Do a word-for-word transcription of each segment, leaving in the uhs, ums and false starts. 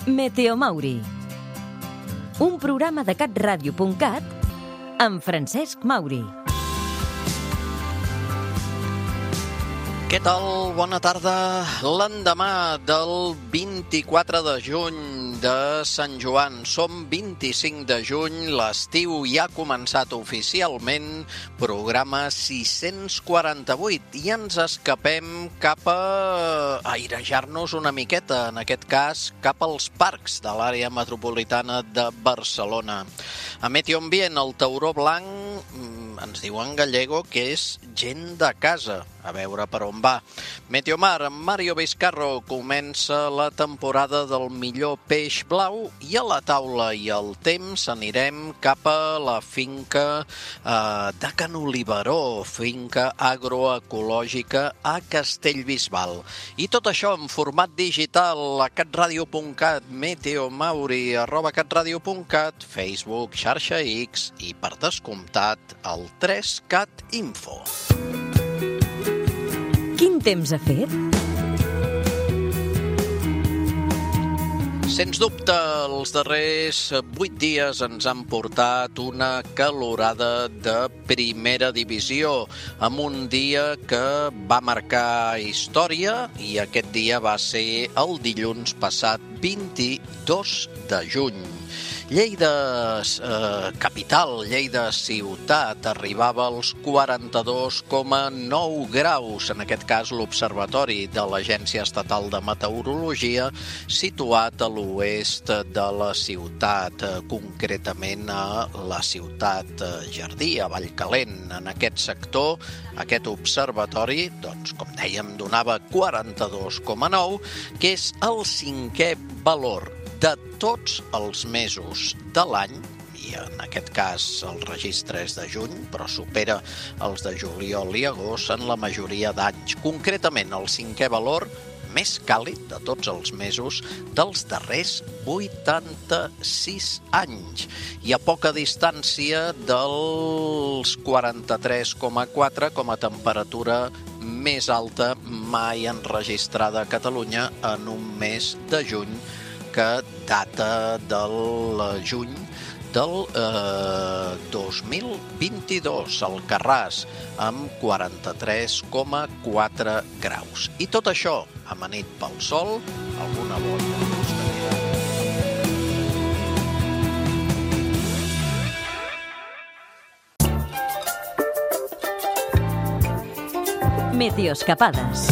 Meteomauri, un programa de catradio punt cat amb Francesc Mauri. Què tal? Bona tarda. L'endemà del vint-i-quatre de juny de Sant Joan. Som vint-i-cinc de juny, l'estiu ja ha començat oficialment, programa sis-cents quaranta-vuit, i ens escapem cap a airejar-nos una miqueta, en aquest cas cap als parcs de l'àrea metropolitana de Barcelona. A Meteoambient, el tauró blanc, ens diu en gallego que és gent de casa. A veure per on va. Meteomar, amb Mario Vizcarro, comença la temporada del millor peix blau, i a la taula i al temps anirem cap a la finca eh, de Can Oliveró, finca agroecològica a Castellbisbal. I tot això en format digital a catradio punt cat, Meteomauri, arroba catradio punt cat, Facebook, xarxa X i, per descomptat, el tres cat info. Quin temps ha fet? Sens dubte, els darrers vuit dies ens han portat una calorada de primera divisió, amb un dia que va marcar història, i aquest dia va ser el dilluns passat, vint-i-dos de juny. Lleida eh, capital, Lleida ciutat, arribava als quaranta-dos coma nou graus, en aquest cas l'Observatori de l'Agència Estatal de Meteorologia, situat a l'oest de la ciutat, concretament a la ciutat Jardí, a Vallcalent. En aquest sector, aquest observatori, doncs, com dèiem, donava quaranta-dos coma nou, que és el cinquè valor de tots els mesos de l'any, i en aquest cas el registre és de juny, però supera els de juliol i agost en la majoria d'anys. Concretament, el cinquè valor més càlid de tots els mesos dels darrers vuitanta-sis anys, i a poca distància dels quaranta-tres coma quatre com a temperatura més alta mai enregistrada a Catalunya en un mes de juny, que data del juny del eh, dos mil vint-i-dos, al Carràs, amb quaranta-tres coma quatre graus. I tot això, amanit pel sol, alguna volta costanera. Meteoscapades.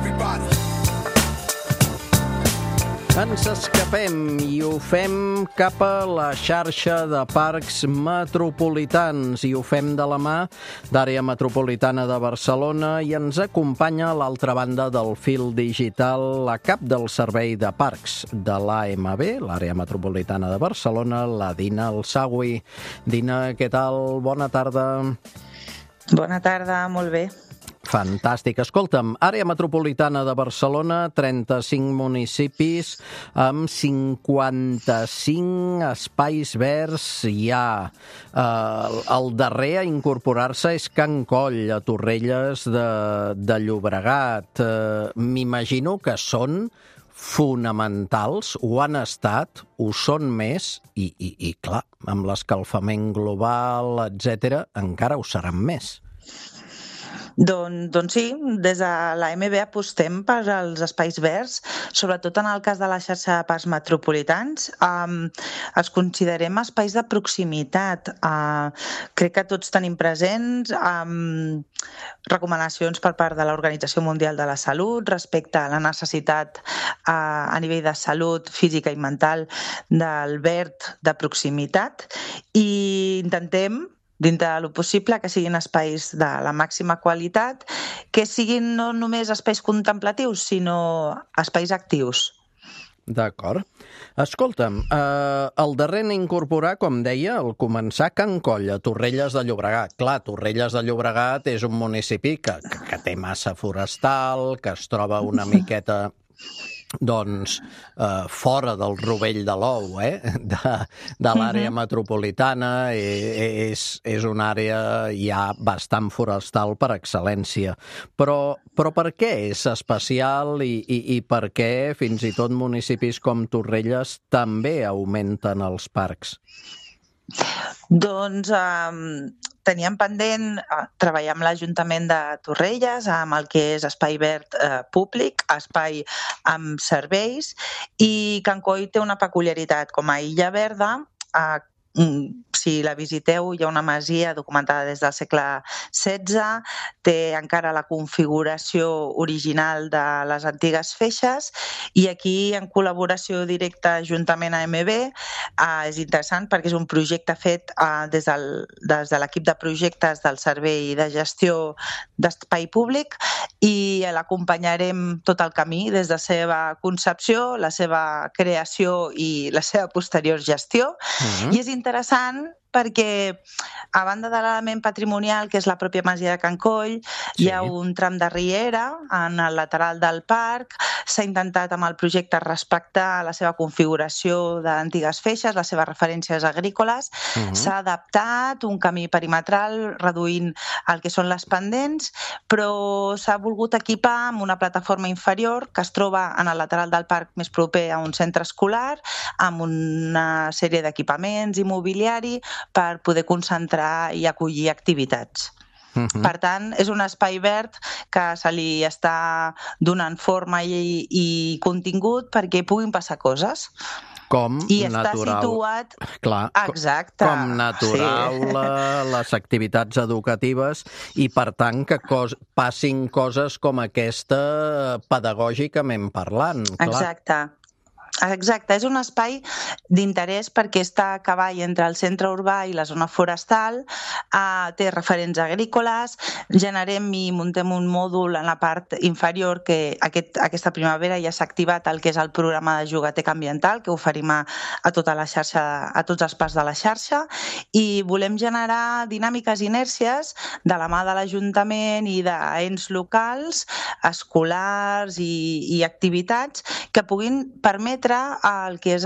Ens escapem i ho fem cap a la xarxa de parcs metropolitans, i ho fem de la mà d'Àrea Metropolitana de Barcelona, i ens acompanya a l'altra banda del fil digital la cap del Servei de Parcs de l'A M B, l'Àrea Metropolitana de Barcelona, la Dina Alsagui. Dina, què tal? Bona tarda. Bona tarda, molt bé. Fantàstic. Escolta'm, àrea metropolitana de Barcelona, trenta-cinc municipis amb cinquanta-cinc espais verds hi ha. Eh, el darrer a incorporar-se és Can Coll, a Torrelles de, de Llobregat. Eh, m'imagino que són fonamentals, ho han estat, ho són més, i, i, i clar, amb l'escalfament global, etcètera, encara ho seran més. Doncs, doncs sí, des de l'A M B apostem per als espais verds, sobretot en el cas de la xarxa de parcs metropolitans. Um, els considerem espais de proximitat. Uh, crec que tots tenim presents um, recomanacions per part de l'Organització Mundial de la Salut respecte a la necessitat uh, a nivell de salut física i mental del verd de proximitat, i intentem, dintre del possible, que siguin espais de la màxima qualitat, que siguin no només espais contemplatius, sinó espais actius. D'acord. Escolta'm, eh, el darrer a incorporar, com deia, al començar, Can Coll, a Torrelles de Llobregat. Clar, Torrelles de Llobregat és un municipi que, que té massa forestal, que es troba una miqueta doncs, eh, fora del rovell de l'ou, eh? de, de l'àrea uh-huh. metropolitana, eh, és, és una àrea ja bastant forestal per excel·lència. Però, però per què és especial i, i, i per què fins i tot municipis com Torrelles també augmenten els parcs? Doncs eh, teníem pendent eh, treballar amb l'Ajuntament de Torrelles, amb el que és espai verd eh, públic, espai amb serveis, i Can Coll té una peculiaritat. Com a illa verda, eh, si la visiteu, hi ha una masia documentada des del segle setze, té encara la configuració original de les antigues feixes, i aquí, en col·laboració directa Ajuntament a M B, eh, és interessant perquè és un projecte fet eh, des, del, des de l'equip de projectes del Servei de Gestió d'Espai Públic, i l'acompanyarem tot el camí, des de la seva concepció, la seva creació i la seva posterior gestió. Uh-huh. I és interessant perquè, a banda de l'element patrimonial, que és la pròpia masia de Can Coll, sí. hi ha un tram de riera en el lateral del parc. S'ha intentat amb el projecte respectar la seva configuració d'antigues feixes, les seves referències agrícoles. Uh-huh. S'ha adaptat un camí perimetral reduint el que són les pendents, però s'ha volgut equipar amb una plataforma inferior que es troba en el lateral del parc més proper a un centre escolar, amb una sèrie d'equipaments i mobiliari per poder concentrar i acollir activitats. Uh-huh. Per tant, és un espai verd que se li està donant forma i, i contingut perquè puguin passar coses. Com I natural. Està situat... Clar, exacte. Com natural, sí. les activitats educatives, i per tant que cos, passin coses com aquesta pedagògicament parlant. Clar. Exacte. Exacte, és un espai d'interès perquè està a cavall entre el centre urbà i la zona forestal, eh, té referents agrícoles, generem i muntem un mòdul en la part inferior que aquest, aquesta primavera ja s'ha activat el que és el programa de Jugateca Ambiental, que oferim a, a tota la xarxa, a tots els parcs de la xarxa, i volem generar dinàmiques i inèrcies de la mà de l'Ajuntament i d'ens locals, escolars i, i activitats que puguin permetre el que és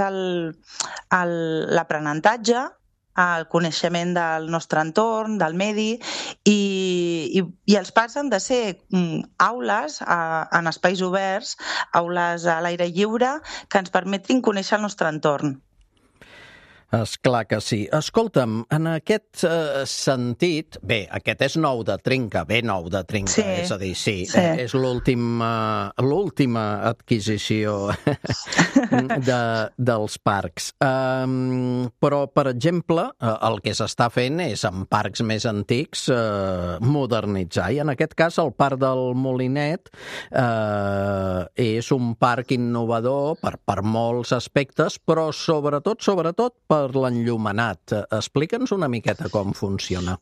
l'aprenentatge, el coneixement del nostre entorn, del medi, i, i, i els parcs han de ser mm, aules a, en espais oberts, aules a l'aire lliure, que ens permetin conèixer el nostre entorn. Esclar que sí. Escolta'm, en aquest uh, sentit, bé, aquest és nou de trinca, bé nou de trinca, sí. és a dir, sí, sí. és l'última l'última adquisició de, dels parcs. Um, però, per exemple, uh, el que s'està fent és, en parcs més antics, uh, modernitzar. I en aquest cas, el Parc del Molinet uh, és un parc innovador per, per molts aspectes, però sobretot, sobretot, per per l'enllumenat. Explica'ns una miqueta com funciona.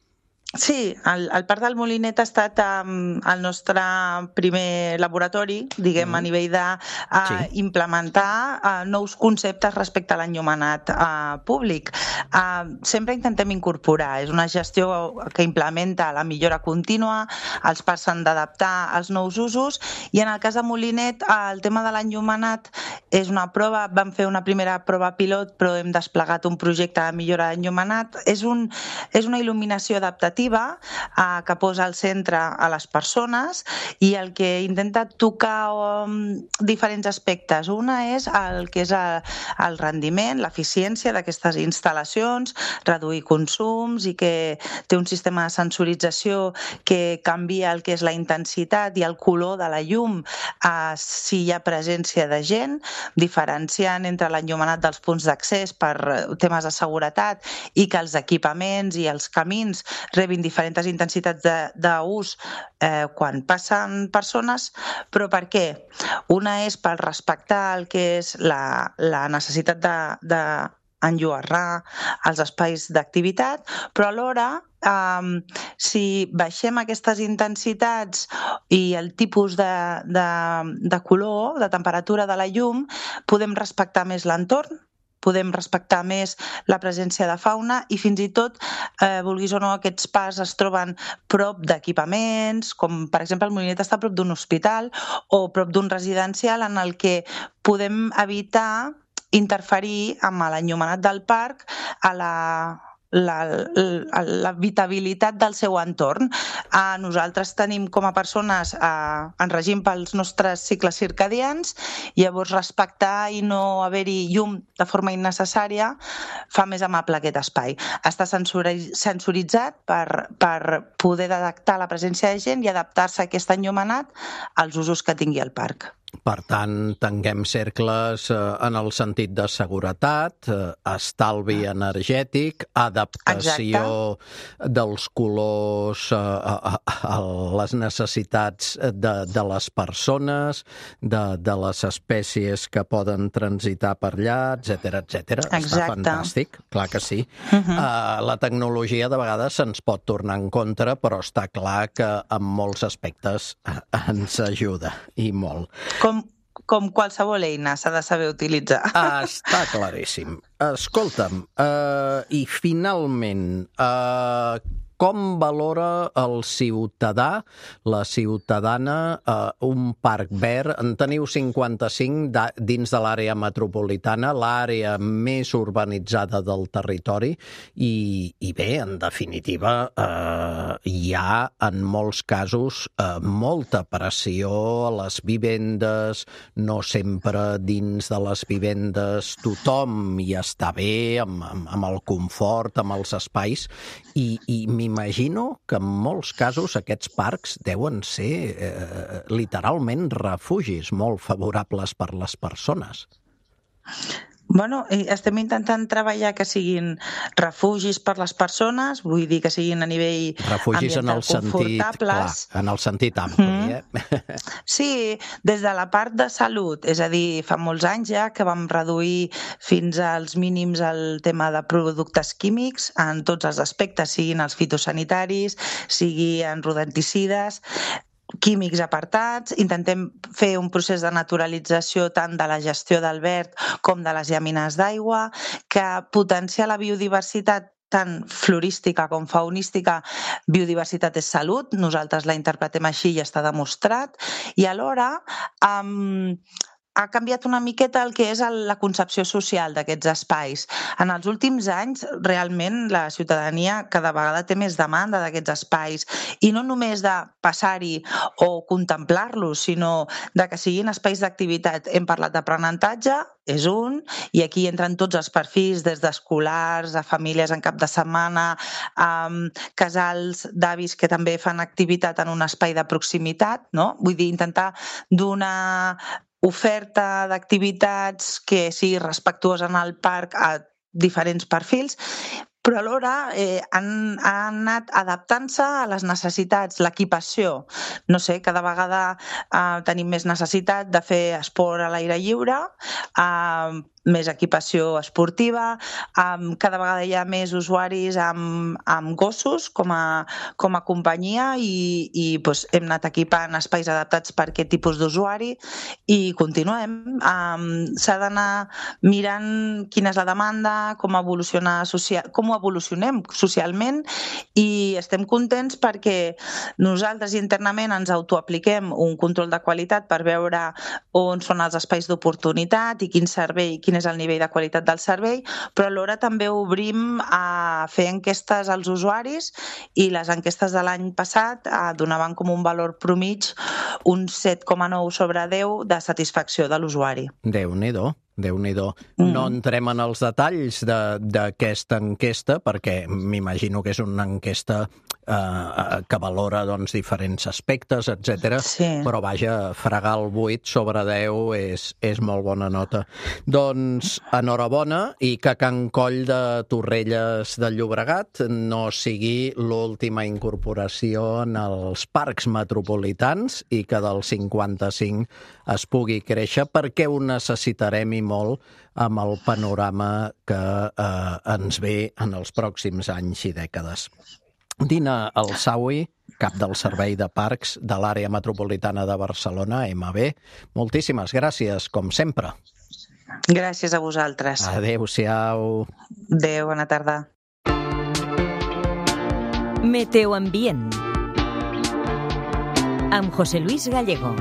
Sí, el, el Parc del Molinet ha estat um, el nostre primer laboratori, diguem, mm. a nivell d'implementar uh, sí. uh, nous conceptes respecte a l'enllumenat uh, públic. Uh, sempre intentem incorporar, és una gestió que implementa la millora contínua, els parcs s'han d'adaptar als nous usos, i en el cas de Molinet uh, el tema de l'enllumenat és una prova, vam fer una primera prova pilot, però hem desplegat un projecte de millora d'enllumenat. És, un, és una il·luminació adaptativa que posa al centre a les persones i el que intenta tocar um, diferents aspectes. Una és el que és el, el rendiment, l'eficiència d'aquestes instal·lacions, reduir consums, i que té un sistema de sensorització que canvia el que és la intensitat i el color de la llum uh, si hi ha presència de gent, diferenciant entre l'enllumenat dels punts d'accés per temes de seguretat i que els equipaments i els camins rebin diferents intensitats d'ús eh, quan passen persones. Però per què? Una és per respectar el que és la, la necessitat de, de enlluernar els espais d'activitat, però alhora Um, si baixem aquestes intensitats i el tipus de, de, de color, de temperatura de la llum, podem respectar més l'entorn, podem respectar més la presència de fauna i fins i tot, eh, vulguis o no, aquests parcs es troben prop d'equipaments, com per exemple el Molinet està a prop d'un hospital o prop d'un residencial en el que podem evitar interferir amb l'enllumenat del parc a la... l'habitabilitat del seu entorn. Eh, nosaltres tenim com a persones, eh, ens regim pels nostres cicles circadians, llavors respectar i no haver-hi llum de forma innecessària fa més amable aquest espai. Està sensori- sensoritzat per, per poder detectar la presència de gent i adaptar-se a aquest enllumenat als usos que tingui el parc. Per tant, tanquem cercles eh, en el sentit de seguretat, eh, estalvi energètic, adaptació Exacte. dels colors eh, a, a les necessitats de, de les persones, de, de les espècies que poden transitar per allà, etcètera, etcètera. Està fantàstic, clar que sí. Uh-huh. Uh, la tecnologia de vegades se'ns pot tornar en contra, però està clar que en molts aspectes ens ajuda, i molt. Com, com qualsevol eina s'ha de saber utilitzar. Està claríssim. Escolta'm, uh, i finalment, uh, com valora el ciutadà, la ciutadana, uh, un parc verd? En teniu cinquanta-cinc de, dins de l'àrea metropolitana, l'àrea més urbanitzada del territori, i, i bé, en definitiva, uh, hi ha en molts casos uh, molta pressió a les vivendes, no sempre dins de les vivendes tothom hi està bé, amb, amb, amb el confort, amb els espais, i, i m'imagino que en molts casos aquests parcs deuen ser eh, literalment refugis molt favorables per les persones. Bueno, estem intentant treballar que siguin refugis per les persones, vull dir que siguin a nivell refugis en el sentit, clar, en el sentit ampli, mm. eh? Sí, des de la part de salut, és a dir, fa molts anys ja que vam reduir fins als mínims el tema de productes químics en tots els aspectes, siguin els fitosanitaris, sigui en rodenticides, químics apartats, intentem fer un procés de naturalització tant de la gestió del verd com de les llàmines d'aigua, que potencia la biodiversitat tant florística com faunística. Biodiversitat és salut, nosaltres la interpretem així i està demostrat, i alhora um, ha canviat una miqueta el que és la concepció social d'aquests espais. En els últims anys, realment, la ciutadania cada vegada té més demanda d'aquests espais, i no només de passar-hi o contemplar-los, sinó de que siguin espais d'activitat. Hem parlat d'aprenentatge, és un, i aquí entren tots els perfils, des d'escolars, a famílies en cap de setmana, a casals d'avis que també fan activitat en un espai de proximitat, no? Vull dir, intentar donar oferta d'activitats que sigui respectuosa en el parc a diferents perfils, però alhora eh, han, han anat adaptant-se a les necessitats, l'equipació. No sé, cada vegada eh, tenim més necessitat de fer esport a l'aire lliure, eh, més equipació esportiva, um, cada vegada hi ha més usuaris amb, amb gossos com a, com a companyia, i, i doncs, hem anat equipant espais adaptats per aquest tipus d'usuari, i continuem. Um, s'ha d'anar mirant quina és la demanda, com evolucionar social, com ho evolucionem socialment, i estem contents perquè nosaltres internament ens autoapliquem un control de qualitat per veure on són els espais d'oportunitat i quin servei, quin és el nivell de qualitat del servei, però alhora també obrim a fer enquestes als usuaris, i les enquestes de l'any passat donaven com un valor promig un set coma nou sobre deu de satisfacció de l'usuari. Déu-n'hi-do. Déu-n'hi-do. Mm. No entrem en els detalls d'aquesta de, enquesta, perquè m'imagino que és una enquesta eh, que valora doncs, diferents aspectes, etcètera. Sí. Però vaja, fregar el vuit sobre deu és, és molt bona nota. Doncs enhorabona, i que Can Coll de Torrelles de Llobregat no sigui l'última incorporació en els parcs metropolitans, i que del cinquanta-cinc es pugui créixer, perquè ho necessitarem i molt amb el panorama que eh, ens ve en els pròxims anys i dècades. Dina Alsaui, cap del Servei de Parcs de l'Àrea Metropolitana de Barcelona, M B, moltíssimes gràcies, com sempre. Gràcies a vosaltres. Adéu-siau. Adéu, bona tarda. Meteoambient amb José Luis Gallego.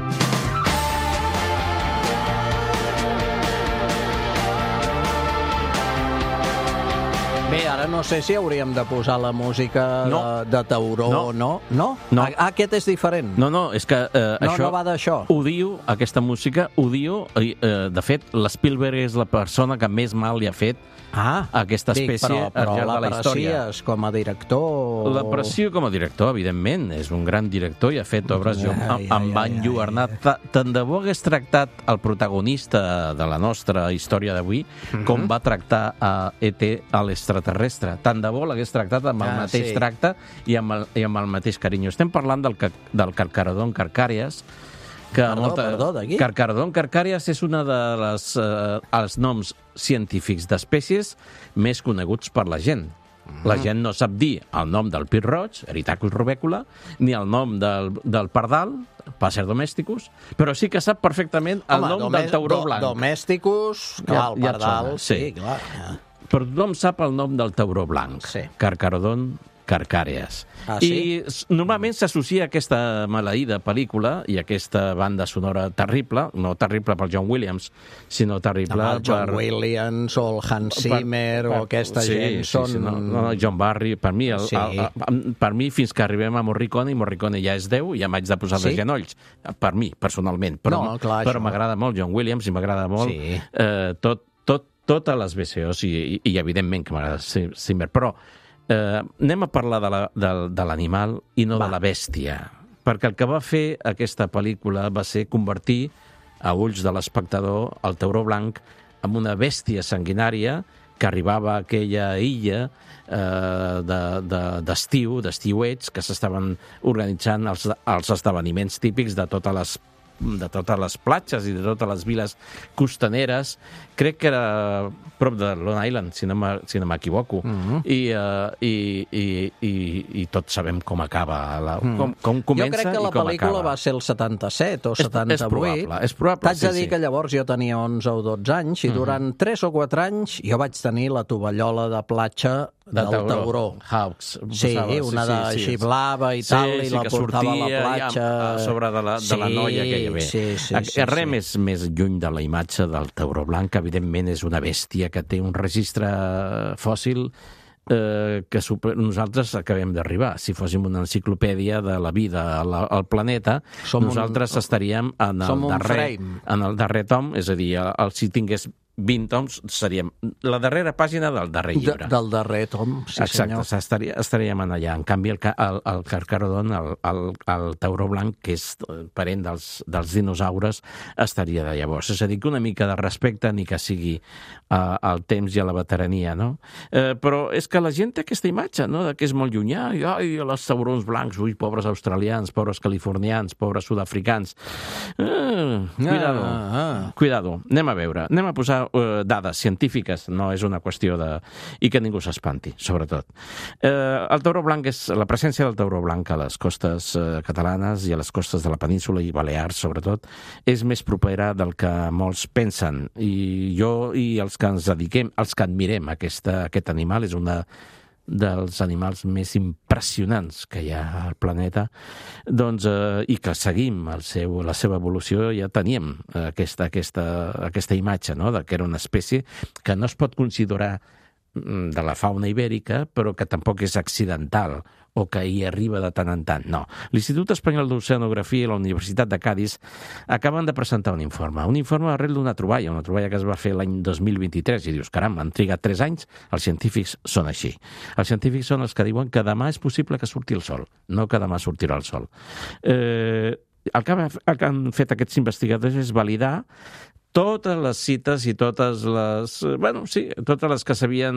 Bé, ara no sé si hauríem de posar la música No. de, de Tauró No. o no. No? No. Ah, aquest és diferent. No, no, és que eh, no, això... no va d'això. Odio aquesta música, odio... Eh, eh, de fet, l'Spielberg és la persona que més mal li ha fet Ah, a aquesta dic, espècie però, però al llarg de la història. l'aprecies com a director? L'aprecio com a director, evidentment. És un gran director i ha fet obres. Jo Ai, em ai, va ai, enlluernar. Ta- Tant de bo hagués tractat el protagonista de la nostra història d'avui Mhm. com va tractar a E T, a l'extraterrestre. Tant de bo l'hagués tractat amb el Ah, mateix sí. tracte i amb el, i amb el mateix carinyo. Estem parlant del, ca- del Carcarodon carcàries, que Perdó, perdó, de qui? Carcarodon carcàries és una de les eh, els noms científics d'espècies més coneguts per la gent. La gent no sap dir el nom del pit roig, Eritacus rubecula, ni el nom del, del pardal, Passer domesticus, però sí que sap perfectament el Home, nom domè- del tauró do- blanc. Domèsticus, Ja- clar, el ja et pardal, sona, sí, sí. clar. Ja. Però tothom sap el nom del tauró blanc, Sí. Carcarodon carcàries. Ah, sí? I s- normalment s'associa a aquesta maleïda pel·lícula i a aquesta banda sonora terrible, no terrible per John Williams, sinó terrible Amb el John per... Williams o el Hans Zimmer o aquesta sí, gent sí, són... Sí, no, no, John Barry, per mi, el, Sí. el, el, per mi fins que arribem a Morricone, i Morricone ja és Déu, ja m'haig de posar Sí? de genolls, per mi, personalment. Però, No, clar, però això. m'agrada molt John Williams i m'agrada molt Sí. eh, tot, tot, totes les B C Os i, i, i evidentment que m'agrada Zimmer. Però eh, anem a parlar de la- de- de l'animal i no Va. de la bèstia. Perquè el que va fer aquesta pel·lícula va ser convertir a ulls de l'espectador el tauró blanc en una bèstia sanguinària que arribava a aquella illa eh, de- de- d'estiu, de, d'estiuets, que s'estaven organitzant els, els esdeveniments típics de totes les de totes les platges i de totes les viles costaneres. Crec que era prop de Long Island, si no m'e- si no m'equivoco. Mhm. I, uh, i, i, i, i tots sabem com acaba, la, com, com Jo comença crec que la i com pel·lícula acaba. va ser el setanta-set o És- és setanta-vuit. probable, és probable, T'haig de sí, dir sí. que llavors jo tenia onze o dotze anys i durant tres o quatre anys jo vaig tenir la tovallola de platja del tauró. Hawks. Sí, posava, una de així blava i Sí, tal, i sí, la que portava a la sortia ja platja. a sobre de la, de la Sí, noia que hi havia. sí, sí, Ac- sí, Res sí. més, més lluny de la imatge del tauró blanc, que evidentment és una bèstia que té un registre fòssil eh, que super... nosaltres acabem d'arribar. Si fóssim una enciclopèdia de la vida al, al planeta, Som un- nosaltres estaríem en el, som un darrer, frame. en el darrer tom, és a dir, el, el, si tingués vint toms, seríem la darrera pàgina del darrer De, llibre. del darrer tom, sí Exacte, senyor. estaria, estaríem en allà. En canvi, el, ca- el, el Carcarodon, el, el, el tauró blanc, que és parent dels, dels dinosaures, estaria de llavors. És a dir, que una mica de respecte, ni que sigui uh, al temps i a la veterania, no? Eh, però és que la gent té aquesta imatge, no?, de que és molt llunyà, i ai, els taurons blancs, ui, pobres australians, pobres californians, pobres sud-africans. Eh, cuidado, Ah, ah. cuidado. Anem a veure, anem a posar eh, dades científiques, no és una qüestió de... i que ningú s'espanti, sobretot. Eh, el tauró blanc és... La presència del tauró blanc a les costes eh, catalanes i a les costes de la península i Balears, sobretot, és més propera del que molts pensen. I jo i els que ens dediquem, els que admirem aquesta, aquest animal, és una dels animals més impressionants que hi ha al planeta, doncs, eh, i que seguim el seu, la seva evolució, ja teníem eh, aquesta, aquesta, aquesta imatge, no?, de que era una espècie que no es pot considerar mm, de la fauna ibèrica, però que tampoc és accidental o que hi arriba de tant en tant. No. L'Institut Espanyol d'Oceanografia i la Universitat de Cadis acaben de presentar un informe. Un informe arrel d'una troballa, una troballa que es va fer l'any dos mil vint-i-tres, i dius, caram, han trigat tres anys, els científics són així. Els científics són els que diuen que demà és possible que surti el sol, no que demà sortirà el sol. Eh, el, que, el que han fet aquests investigadors és validar totes les cites i totes les... Bueno, sí, totes les que s'havien...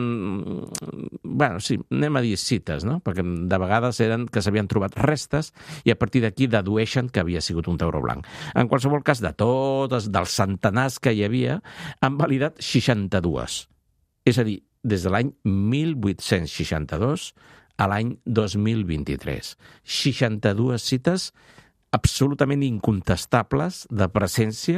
Bueno, sí, anem a dir cites, no? Perquè de vegades eren que s'havien trobat restes i a partir d'aquí dedueixen que havia sigut un tauró blanc. En qualsevol cas, de totes, dels centenars que hi havia, han validat seixanta-dues. És a dir, des de l'any mil vuit-cents seixanta-dos a l'any dos mil vint-i-tres. seixanta-dues cites absolutament incontestables de presència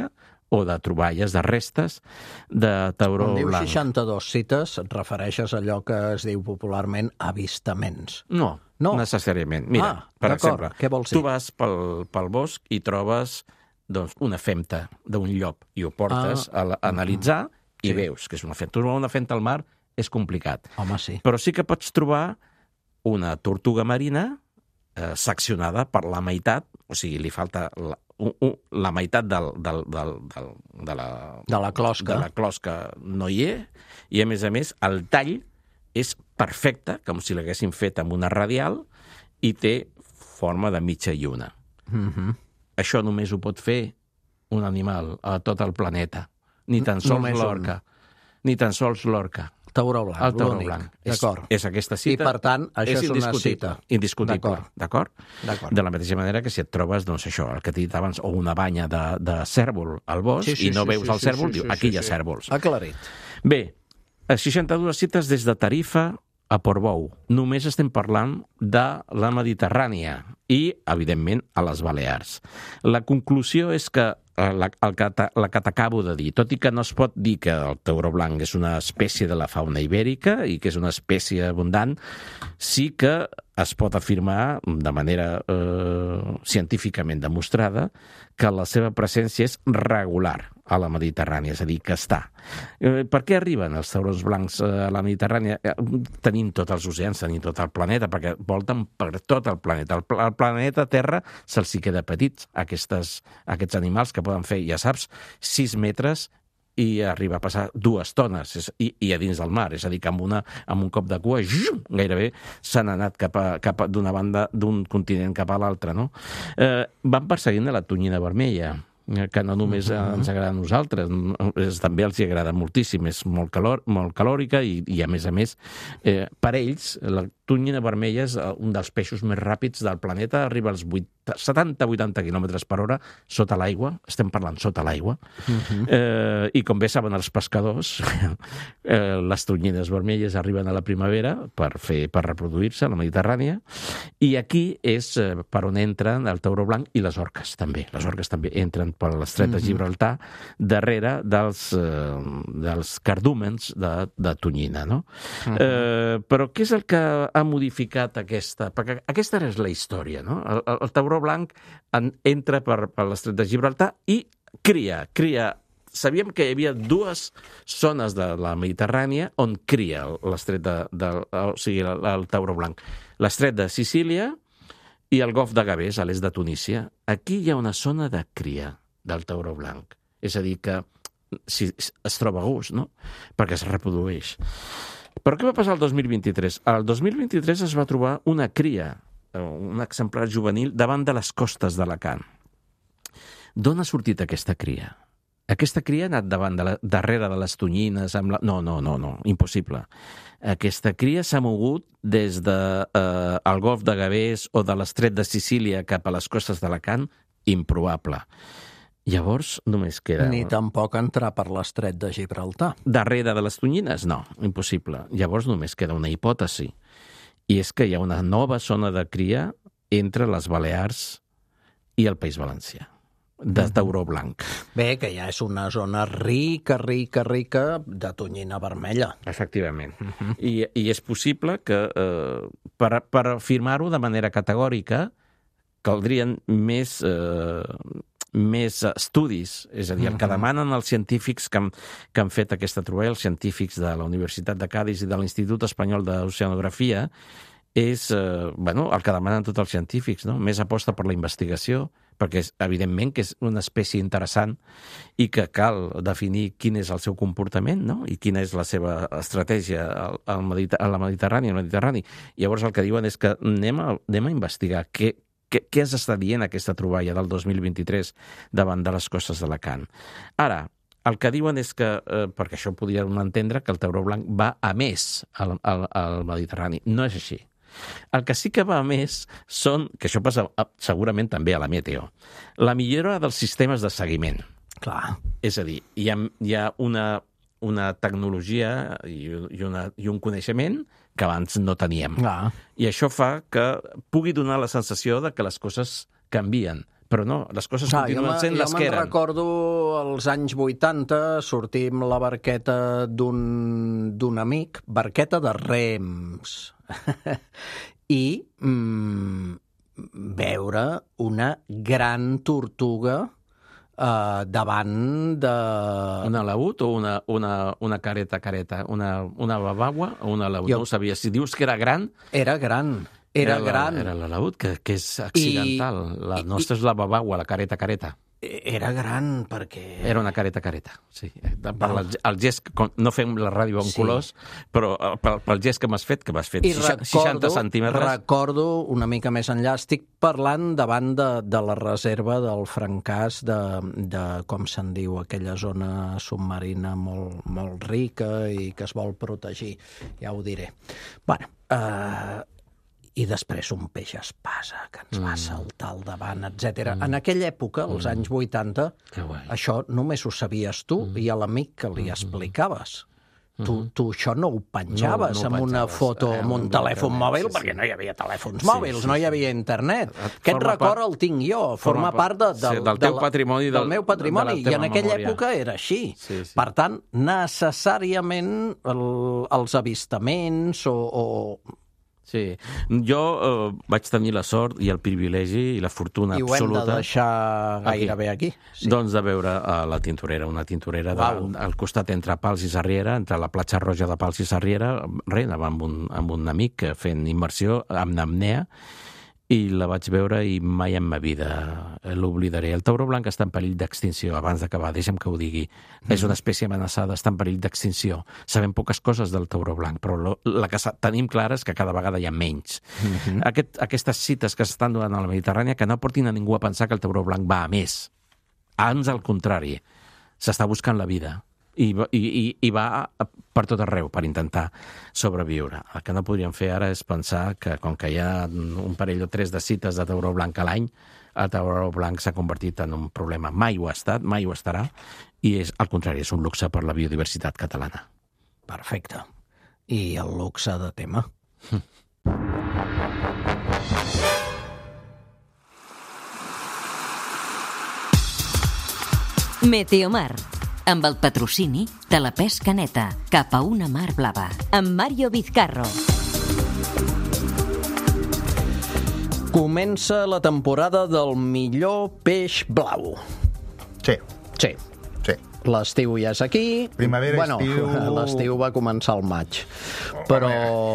o de troballes, de restes de tauró Quan dius blanc. seixanta-dos cites, et refereixes a allò que es diu popularment avistaments. No, No. necessàriament. Mira, Ah, per d'acord. exemple, Què vols dir? tu vas pel, pel bosc i trobes doncs, una femta d'un llop i ho portes Ah. a, la- a analitzar i Sí. veus que és una femta. Trobar una femta al mar és complicat. Home, sí. Però sí que pots trobar una tortuga marina eh, seccionada per la meitat, o sigui, li falta la, un, un, la meitat del, del, del, del, de, la, De la closca. de la closca no hi és, i a més a més el tall és perfecte, com si l'haguessin fet amb una radial, i té forma de mitja lluna. Mhm. Això només ho pot fer un animal a tot el planeta. Ni tan sols Només un. l'orca. Ni tan sols l'orca. Tauró blanc, El tauró l'únic. blanc. És, D'acord. és aquesta cita. I, per tant, això és una indiscutible. cita. Indiscutible, D'acord. d'acord? D'acord. De la mateixa manera que si et trobes, doncs això, el que t'he dit abans, o una banya de, de cèrvol al bosc, Sí, sí, i no sí, veus sí, el sí, cèrvol, sí, diu, sí, aquí sí, hi ha sí. cèrvols. Aclarit. Bé, seixanta-dues cites des de Tarifa a Portbou. Només estem parlant de la Mediterrània i, evidentment, a les Balears. La conclusió és que eh, la, el que ta- la que t'acabo de dir, tot i que no es pot dir que el tauró blanc és una espècie de la fauna ibèrica i que és una espècie abundant, sí que es pot afirmar de manera eh, científicament demostrada que la seva presència és regular a la Mediterrània, és a dir, que està. Eh, per què arriben els taurons blancs eh, a la Mediterrània? Eh, tenim tots els oceans, tenim tot el planeta, perquè volten per tot el planeta. El, pla- el planeta Terra se'ls hi queda petits, aquestes, aquests animals que poden fer, ja saps, sis metres i arriba a passar dues tones és, i, i a dins del mar, és a dir, que amb, una, amb un cop de cua zzum, gairebé s'han anat cap, a, cap a, d'una banda d'un continent cap a l'altre, no? Eh, van perseguint a la tonyina vermella, eh, que no només uh-huh. ens agrada a nosaltres, és, també els hi agrada moltíssim, és molt, calor, molt calòrica i, i a més a més, eh, per ells, la tonyina vermella és un dels peixos més ràpids del planeta, arriba als setanta a vuitanta quilòmetres per hora sota l'aigua, estem parlant sota l'aigua, uh-huh. eh, i com bé saben els pescadors, eh, les tonyines vermelles arriben a la primavera per, fer, per reproduir-se a la Mediterrània, i aquí és eh, per on entren el tauró blanc i les orques també. Les orques també entren per l'estret de Gibraltar, darrere dels, eh, dels cardúmens de, de tonyina, no? Uh-huh. Eh, però què és el que ha modificat aquesta... Perquè aquesta és la història, no? El, el, el tauró blanc en, entra per, per l'estret de Gibraltar i cria, cria. Sabíem que hi havia dues zones de la Mediterrània on cria l'estret de, de, o sigui, el, el tauró blanc. L'estret de Sicília i el golf de Gavès, a l'est de Tunísia. Aquí hi ha una zona de cria del tauró blanc. És a dir, que si, es troba a gust, no? Perquè es reprodueix. Però què va passar el dos mil vint-i-tres? El dos mil vint-i-tres es va trobar una cria, un exemplar juvenil, davant de les costes d'Alacant. D'on ha sortit aquesta cria? Aquesta cria ha anat davant de la, darrere de les tonyines? Amb la... No, no, no, no, impossible. Aquesta cria s'ha mogut des del de, eh, el golf de Gavès o de l'estret de Sicília cap a les costes d'Alacant? Improbable. Llavors només queda... Ni tampoc entrar per l'estret de Gibraltar. Darrere de les tonyines? No, impossible. Llavors només queda una hipòtesi. I és que hi ha una nova zona de cria entre les Balears i el País Valencià, de tauró blanc. Bé, que ja és una zona rica, rica, rica de tonyina vermella. Efectivament. Uh-huh. I, I és possible que, eh, per, per afirmar-ho de manera categòrica, caldrien més... Eh, més estudis, és a dir, el que demanen els científics que han, que han fet aquesta troballa, els científics de la Universitat de Cadis i de l'Institut Espanyol d'Oceanografia, és, eh, bueno, el que demanen tots els científics, no? Més aposta per la investigació, perquè és, evidentment que és una espècie interessant i que cal definir quin és el seu comportament, no? I quina és la seva estratègia al, al Mediter- a la Mediterrània, al Mediterrani. Llavors el que diuen és que anem a, anem a investigar què Què, què has estat dient aquesta troballa del dos mil vint-i-tres davant de les costes d'Alacant? Ara, el que diuen és que, eh, perquè això podríem entendre, que el tauró blanc va a més al, al, al Mediterrani. No és així. El que sí que va a més són, que això passa segurament també a la meteo, la millora dels sistemes de seguiment. Clar. És a dir, hi ha, hi ha una, una tecnologia i, i, una, i un coneixement que abans no teníem. Ah. I això fa que pugui donar la sensació de que les coses canvien, però no, les coses Ah, continuen jo sent me- les jo que me'n eren. recordo als anys vuitanta sortir amb la barqueta d'un d'un amic, barqueta de rems, i mm, veure una gran tortuga eh, davant de... Un alaúd o una, una, una careta careta? Una, una babagua o un alaúd? Jo- No ho sabia. Si dius que era gran... Era gran, era, la- gran. Era l'alaúd, que, que és accidental. I- la i- nostra és la babagua, la careta careta. Era gran perquè... Era una careta careta, sí. Per la, el gest, com- no fem la ràdio en Sí. colors, però eh, pel, pel gest que m'has fet, que m'has fet I seixanta recordo, centímetres... recordo una mica més enllà, estic parlant davant de, de la reserva del Francàs, de, de com se'n diu, aquella zona submarina molt, molt rica i que es vol protegir, ja ho diré. Bueno, eh, i després un peix espasa que ens va saltar al davant, etcètera. En aquella època, als anys vuitanta, Que guai. això només ho sabies tu i a l'amic que li explicaves. Tu, tu això no ho penjaves No, no ho amb una penjaves, foto, eh, amb un amb telèfon internet, mòbil, sí, perquè sí. no hi havia telèfons Sí, mòbils, sí, no hi sí. havia internet. Forma Aquest record part- el tinc jo, forma forma part de, part- del, sí, del teu de la- patrimoni, del, del- meu patrimoni, de la i teva en aquella memòria. època era així. Sí, sí. Per tant, necessàriament el, els avistaments o... o Sí. Jo eh, vaig tenir la sort i el privilegi i la fortuna i ho hem absoluta... de deixar gairebé aquí. Sí. Doncs de veure uh, la tintorera, una tintorera de, Uau. al costat entre Pals i Sarriera, entre la platja roja de Pals i Sarriera, res, anava amb un, amb un amic fent immersió amb apnea, i la vaig veure i mai en ma vida l'oblidaré. El tauró blanc està en perill d'extinció. Abans d'acabar, deixa'm que ho digui. Mm. És una espècie amenaçada, està en perill d'extinció. Sabem poques coses del tauró blanc, però lo, la que sa- tenim clara és que cada vegada hi ha menys. Mm -hmm. Aquest, aquestes cites que s'estan donant a la Mediterrània que no portin a ningú a pensar que el tauró blanc va a més. Ans al contrari. S'està buscant la vida. I, va- i, i, i va per tot arreu per intentar sobreviure. El que no podríem fer ara és pensar que, com que hi ha un parell o tres de cites de tauró blanc a l'any, el tauró blanc s'ha convertit en un problema. Mai ho ha estat, mai ho estarà, i és, al contrari, és un luxe per la biodiversitat catalana. Perfecte. I el luxe de tema. Meteomar, amb el patrocini de la pesca neta cap a una mar blava, amb Mario Vizcarro. Comença la temporada del millor peix blau. Sí, Sí, sí. l'estiu ja és aquí. Primavera, bueno, estiu. l'estiu va començar al maig. Però...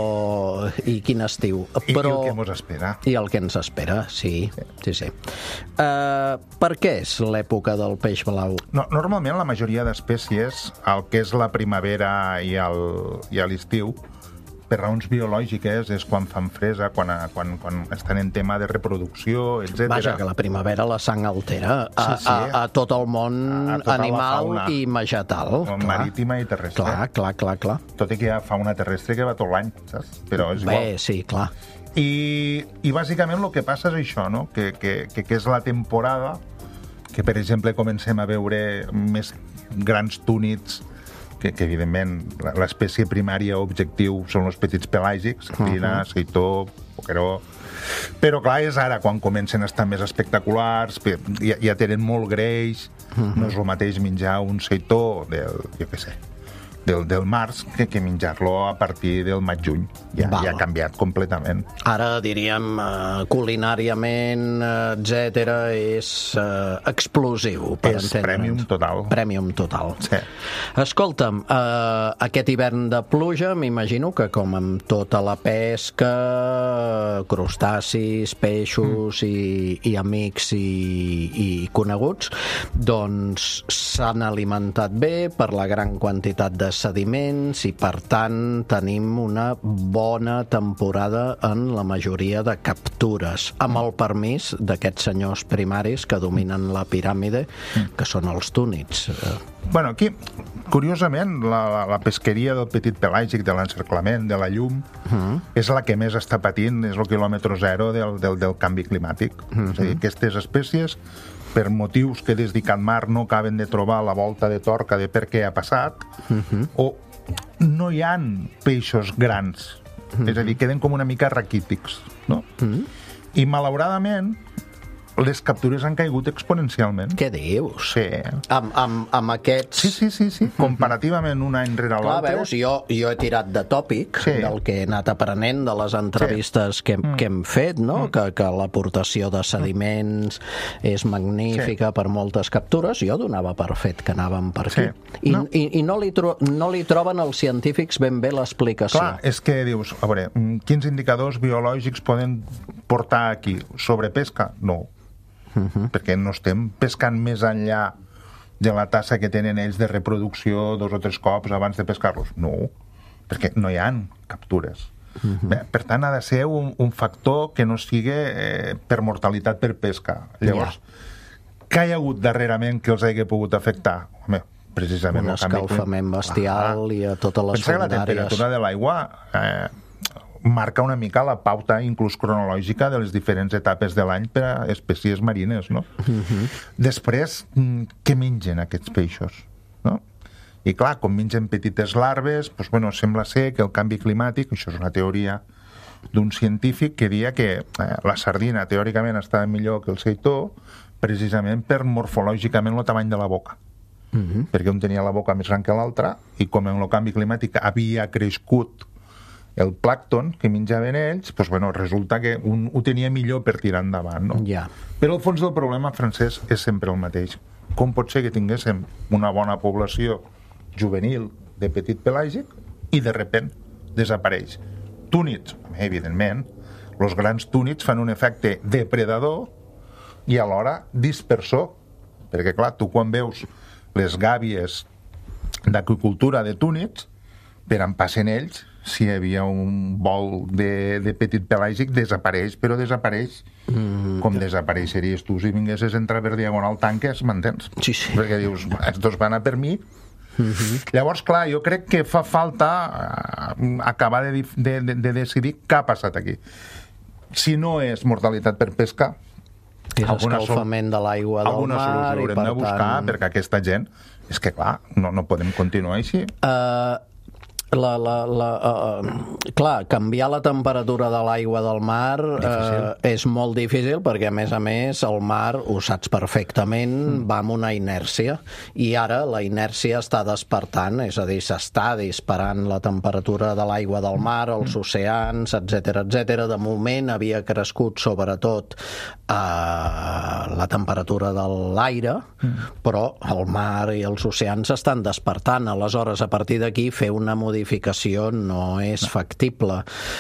I quin estiu? I, Però... I el que mos espera. I el que ens espera, sí. sí, sí. Uh, per què és l'època del peix blau? No, normalment la majoria d'espècies, el que és la primavera i el- i a l'estiu, per raons biològiques, és quan fan fresa, quan, quan, quan estan en tema de reproducció, etcètera. Vaja, que la primavera la sang altera a, Sí, sí. a, a tot el món A tota la animal fauna. i vegetal. O marítima i terrestre. Clar, clar, clar, clar. Tot i que hi ha fauna terrestre que va tot l'any, saps? Però és igual. Bé, sí, clar. I, i bàsicament el que passa és això, no? Que, que, que, que és la temporada que, per exemple, comencem a veure més grans túnids, que, que evidentment la- l'espècie primària objectiu són els petits pelàgics, sardina, uh -huh. seitó, boqueró... Però, clar, és ara quan comencen a estar més espectaculars, que ja, ja tenen molt greix, uh -huh. no és el mateix menjar un seitó del, jo què sé, del, del març que, que menjar-lo a partir del maig-juny. Ja, Val. ja ha canviat completament. Ara, diríem, eh, culinàriament, eh, etcètera, és eh, explosiu, per És entendre'ns. premium total. Premium total. Sí. Escolta'm, eh, aquest hivern de pluja, m'imagino que com amb tota la pesca, crustacis, peixos mm. i, i amics i, i coneguts, doncs s'han alimentat bé per la gran quantitat de sediments i, per tant, tenim una bona temporada en la majoria de captures, amb el permís d'aquests senyors primaris que dominen la piràmide, que són els túnids. Eh, Bueno, aquí, curiosament, la, la, la pesqueria del petit pelàgic, de l'encerclament, de la llum, mm. és la que més està patint, és el quilòmetre zero del, del, del canvi climàtic. Mm-hmm. És a dir, aquestes espècies, per motius que des d'Icat Mar no acaben de trobar la volta de torca de per què ha passat, mm-hmm. o no hi han peixos grans, mm-hmm. és a dir, queden com una mica raquítics, no? Mm-hmm. I, malauradament, les captures han caigut exponencialment. Què dius? Sí. Amb, amb, amb aquests... Sí, sí, sí, sí. Comparativament un any rere Clar, l'altre. veus, jo, jo he tirat de tòpic Sí. del que he anat aprenent de les entrevistes Sí. que, Mm. que hem fet, no? Mm. que, que l'aportació de sediments és magnífica Sí. per moltes captures. Jo donava per fet que anàvem per aquí. Sí. I No. no, i, i no, li tro no li troben els científics ben bé l'explicació. Clar, és que dius, a veure, quins indicadors biològics poden portar aquí? Sobrepesca? No. Uh-huh. Perquè no estem pescant més enllà de la tassa que tenen ells de reproducció dos o tres cops abans de pescar-los. No, perquè no hi ha captures. Uh-huh. Bé, per tant, ha de ser un, un factor que no sigui eh, per mortalitat per pesca. Llavors, yeah. què hi ha hagut darrerament que els hagi pogut afectar? Home, precisament un escalfament bestial ah. i a totes les Pensa fondàries. Que la temperatura de l'aigua eh, marca una mica la pauta inclús cronològica de les diferents etapes de l'any per a espècies marines, no? Uh-huh. Després, què mengen aquests peixos? No? I clar, com mengen petites larves, doncs, bueno, sembla ser que el canvi climàtic, això és una teoria d'un científic que deia que eh, la sardina teòricament estava millor que el seitó precisament per morfològicament el tamany de la boca. Uh-huh. Perquè un tenia la boca més gran que l'altre i com en el canvi climàtic havia crescut el plàncton que menjaven ells, doncs, bueno, resulta que un ho tenia millor per tirar endavant, no? Ja. Però el fons del problema, Francesc, és sempre el mateix. Com pot ser que tinguéssim una bona població juvenil de petit pelàgic i de repent desapareix? Túnids, evidentment, els grans túnids fan un efecte depredador i alhora dispersor, perquè clar, tu quan veus les gàbies d'aqüicultura de túnids, per on passen ells, si hi havia un vol de, de petit pelàgic, desapareix, però desapareix mm. com desapareixeries tu si vinguessis a entrar per diagonal tanques, m'entens? Sí, sí. Perquè dius, estos van a per mi. Mm-hmm. Llavors, clar, jo crec que fa falta uh, acabar de, de, de, de decidir què ha passat aquí. Si no és mortalitat per pesca, és escalfament sol... de l'aigua del alguna mar. Alguna solució haurem de buscar, tant... perquè aquesta gent, és que clar, no, no podem continuar així. Uh... La, la, la, uh, clar, canviar la temperatura de l'aigua del mar uh, és molt difícil perquè, a més a més, el mar, ho saps perfectament, mm. va amb una inèrcia i ara la inèrcia està despertant, és a dir, s'està disparant la temperatura de l'aigua del mar, els oceans, etcètera, etcètera. De moment havia crescut sobretot uh, la temperatura de l'aire, mm. però el mar i els oceans estan despertant. Aleshores, a partir d'aquí, fer una modificació no és factible.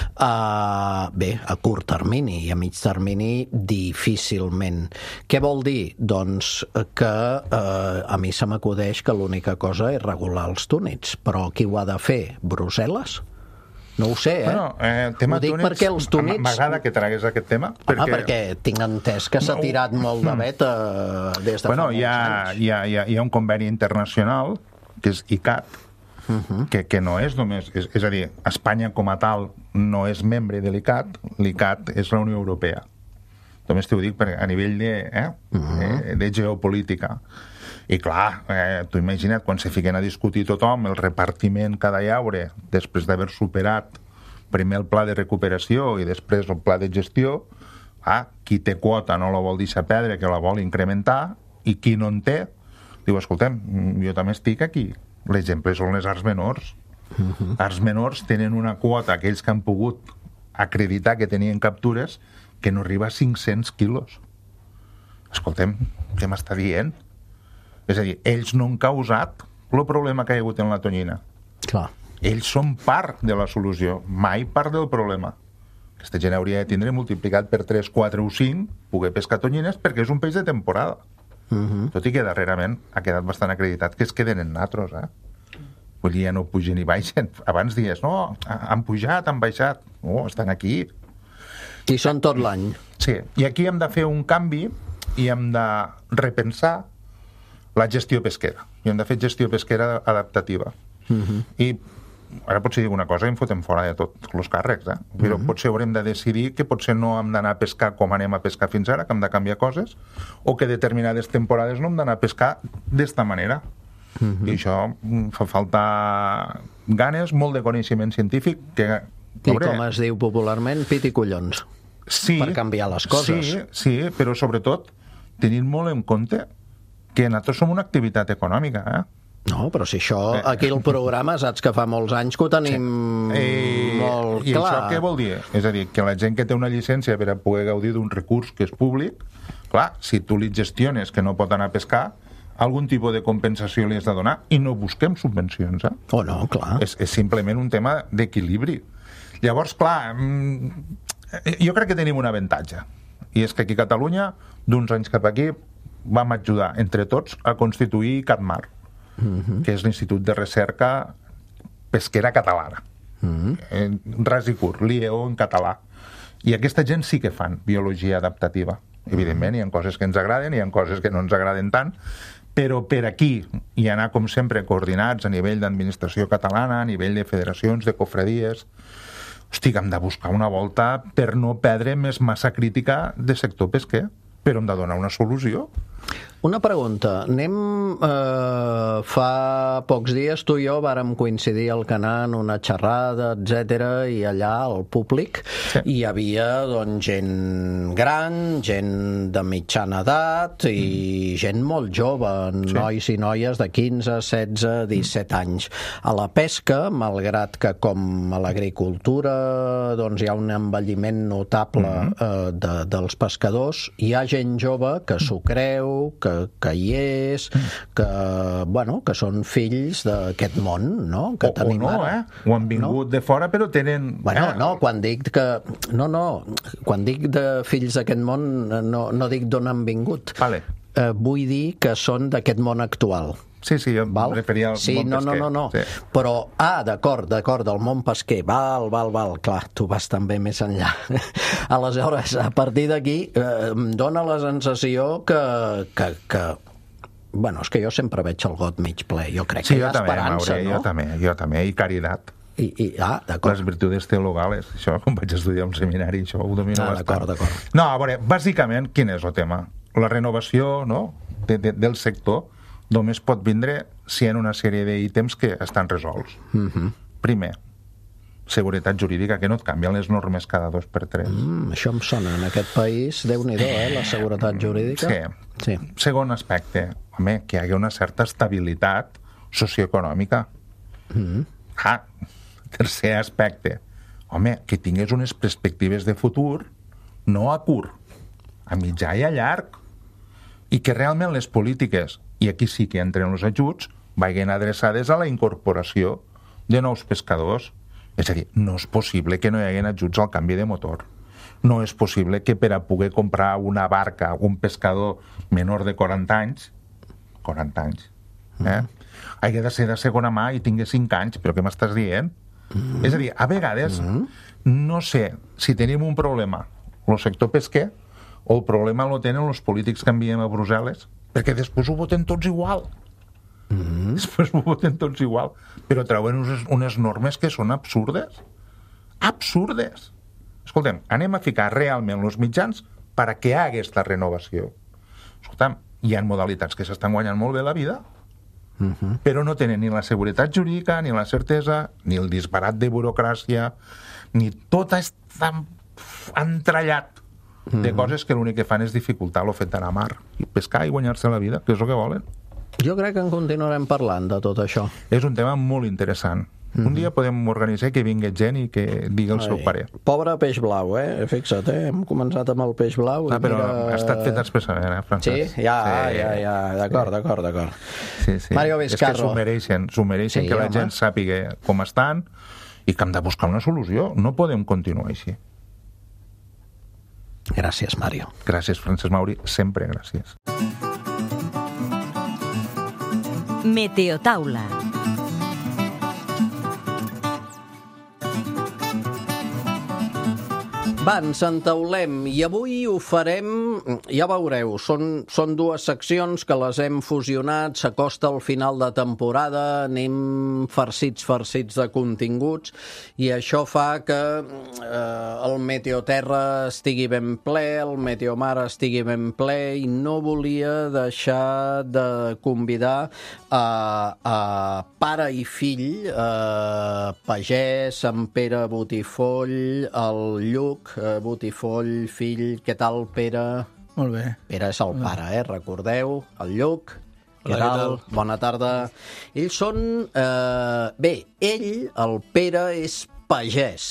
Uh, bé, a curt termini i a mig termini difícilment. Què vol dir? Doncs que uh, a mi se m'acudeix que l'única cosa és regular els túnids. Però qui ho ha de fer? Brussel·les? No ho sé, eh? Bueno, eh tema ho dic túnids, perquè els túnids... M'agrada que tragués aquest tema. Home, perquè... perquè tinc entès que s'ha tirat molt de vet uh, des de bueno, fa molts hi ha, anys. Hi ha, hi, ha, hi ha un conveni internacional, que és I C A T, Uh-huh. que, que no és només... És, és a dir, Espanya com a tal no és membre de l'I C A T, l'I C A T és la Unió Europea. Només t'ho dic perquè a nivell de, eh, uh-huh. de, de geopolítica. I clar, eh, tu imagina't, quan se fiquen a discutir tothom el repartiment que ha d'hi haure després d'haver superat primer el pla de recuperació i després el pla de gestió, ah, qui té quota no la vol deixar perdre, que la vol incrementar, i qui no en té, diu, escoltem, jo també estic aquí. L'exemple són les arts menors. Uh-huh. Arts menors tenen una quota, aquells que han pogut acreditar que tenien captures, que no arriba a cinc-cents quilos. Escoltem, què m'està dient? És a dir, ells no han causat el problema que hi ha hagut en la tonyina. Clar. Ells són part de la solució, mai part del problema. Aquesta gent hauria de tindre multiplicat per tres, quatre o cinc, poder pescar tonyines, perquè és un peix de temporada. Uh-huh. Tot i que darrerament ha quedat bastant acreditat que es queden en natros, eh? Vull dir, ja no pugen i baixen. Abans dies, no, han pujat, han baixat. No, estan aquí. I són tot l'any. Sí, i aquí hem de fer un canvi i hem de repensar la gestió pesquera. I hem de fer gestió pesquera adaptativa. Uh-huh. I ara potser dic una cosa i em fotem fora de tots els càrrecs, eh? Però uh-huh. potser haurem de decidir que potser no hem d'anar a pescar com anem a pescar fins ara, que hem de canviar coses, o que determinades temporades no hem d'anar a pescar d'esta manera. Uh-huh. I això fa falta ganes, molt de coneixement científic, que... I com es diu popularment, pit i collons. sí, per canviar les coses. Sí, sí, però sobretot tenint molt en compte que nosaltres som una activitat econòmica, eh? No, però si això, aquí el programa, saps que fa molts anys que ho tenim sí. eh, molt I clar. I això què vol dir? És a dir, que la gent que té una llicència per a poder gaudir d'un recurs que és públic, clar, si tu li gestiones que no pot anar a pescar, algun tipus de compensació li has de donar, i no busquem subvencions, eh? Oh, no, clar. És, és simplement un tema d'equilibri. Llavors, clar, jo crec que tenim un avantatge, i és que aquí a Catalunya, d'uns anys cap aquí, vam ajudar, entre tots, a constituir CatMar, Uh-huh. que és l'Institut de Recerca Pesquera Catalana. Uh-huh. En ras i curt, l'I E O en català. I aquesta gent sí que fan biologia adaptativa. Evidentment, hi ha coses que ens agraden, hi ha coses que no ens agraden tant, però per aquí, i anar, com sempre, coordinats a nivell d'administració catalana, a nivell de federacions, de cofradies, hosti, hem de buscar una volta per no perdre més massa crítica de sector pesquer, però hem de donar una solució. Una pregunta. Anem... Eh, fa pocs dies tu i jo vàrem coincidir al Canà en una xerrada, etcètera, i allà al públic sí. hi havia doncs, gent gran, gent de mitjana edat i mm. gent molt jove, sí. nois i noies de quinze, setze, disset mm. anys. A la pesca, malgrat que com a l'agricultura doncs, hi ha un envelliment notable mm. eh, de, dels pescadors, hi ha gent jove que s'ho creu, que, que hi és, que, bueno, que són fills d'aquest món, no? Que o, tenim o no, ara. eh? O han vingut no? de fora, però tenen... Bueno, eh? no, quan dic que... No, no, quan dic de fills d'aquest món, no, no dic d'on han vingut. Vale. Eh, vull dir que són d'aquest món actual. Sí, sí, jo val? em referia al sí, món no, pesquer. No, no, no, sí. Però, ah, d'acord, d'acord, del món pesquer, val, val, val, clar, tu vas també més enllà. Aleshores, a partir d'aquí, eh, em dóna la sensació que, que, que... Bueno, és que jo sempre veig el got mig ple, jo crec sí, que hi ha també, esperança, Maure, no? Jo també, jo també, i caritat. I, i, ah, d'acord. Les virtudes teologales, això, com vaig estudiar al seminari, això ho domino ah, bastant. D'acord, d'acord. No, a veure, bàsicament, quin és el tema? La renovació, no?, de, de, del sector només pot vindre si hi ha una sèrie d'ítems que estan resolts. Uh-huh. Primer, seguretat jurídica, que no et canvien les normes cada dos per tres. Mm, això em sona. En aquest país, Déu-n'hi-do, eh, la seguretat jurídica. Sí. sí. Segon aspecte, home, que hi hagi una certa estabilitat socioeconòmica. Mm. Ah, tercer aspecte, home, que tingués unes perspectives de futur no a curt, a mitjà i a llarg, i que realment les polítiques, i aquí sí que entren els ajuts, vagin adreçades a la incorporació de nous pescadors. És a dir, no és possible que no hi hagi ajuts al canvi de motor. No és possible que per a poder comprar una barca un pescador menor de quaranta anys, quaranta anys, eh, mm. hagi de ser de segona mà i tingui cinc anys, però què m'estàs dient? Mm. És a dir, a vegades mm. no sé si tenim un problema el sector pesquer o el problema lo tenen els polítics que enviem a Brussel·les, perquè després ho voten tots igual. Mm-hmm. Després ho voten tots igual, però treuen unes, unes normes que són absurdes. Absurdes! Escoltem, anem a ficar realment els mitjans per a que hi hagi aquesta renovació. Escoltem, hi ha modalitats que s'estan guanyant molt bé la vida, mm-hmm. però no tenen ni la seguretat jurídica, ni la certesa, ni el disbarat de burocràcia, ni tot està entrellat de mm-hmm. coses que l'únic que fan és dificultar el fet d'anar a mar i pescar i guanyar-se la vida, que és el que volen. Jo crec que en continuarem parlant de tot això. És un tema molt interessant. Mm-hmm. Un dia podem organitzar que vingui gent i que digui el Ai, seu parer. Pobre peix blau, eh? Fixa't, eh? Hem començat amb el peix blau. Ah, però mira... ha estat fet expressament, eh, Francesc? Sí? Ja, sí. ja, ja. D'acord, sí. d'acord, d'acord. Sí, sí. Mario Vizcarro. És que s'ho mereixen, s'ho mereixen sí, que la home. gent sàpiga com estan i que hem de buscar una solució. No podem continuar així. Gràcies, Mario. Gràcies, Francesc Mauri. Sempre gràcies. Meteotaula. Va, ens entaulem i avui ho farem, ja veureu, són, són dues seccions que les hem fusionat, s'acosta al final de temporada, anem farcits, farcits de continguts i això fa que eh, el Meteoterra estigui ben ple, el Meteomar estigui ben ple i no volia deixar de convidar a, a pare i fill, a Pagès, en Pere Botifoll, el Lluc, Lluc, eh, Botifoll, fill, què tal, Pere? Molt bé. Pere és el pare, eh? Recordeu, el Lluc. Què Hola, tal? què tal? Bona tarda. Ells són... Eh, bé, ell, el Pere, és pagès.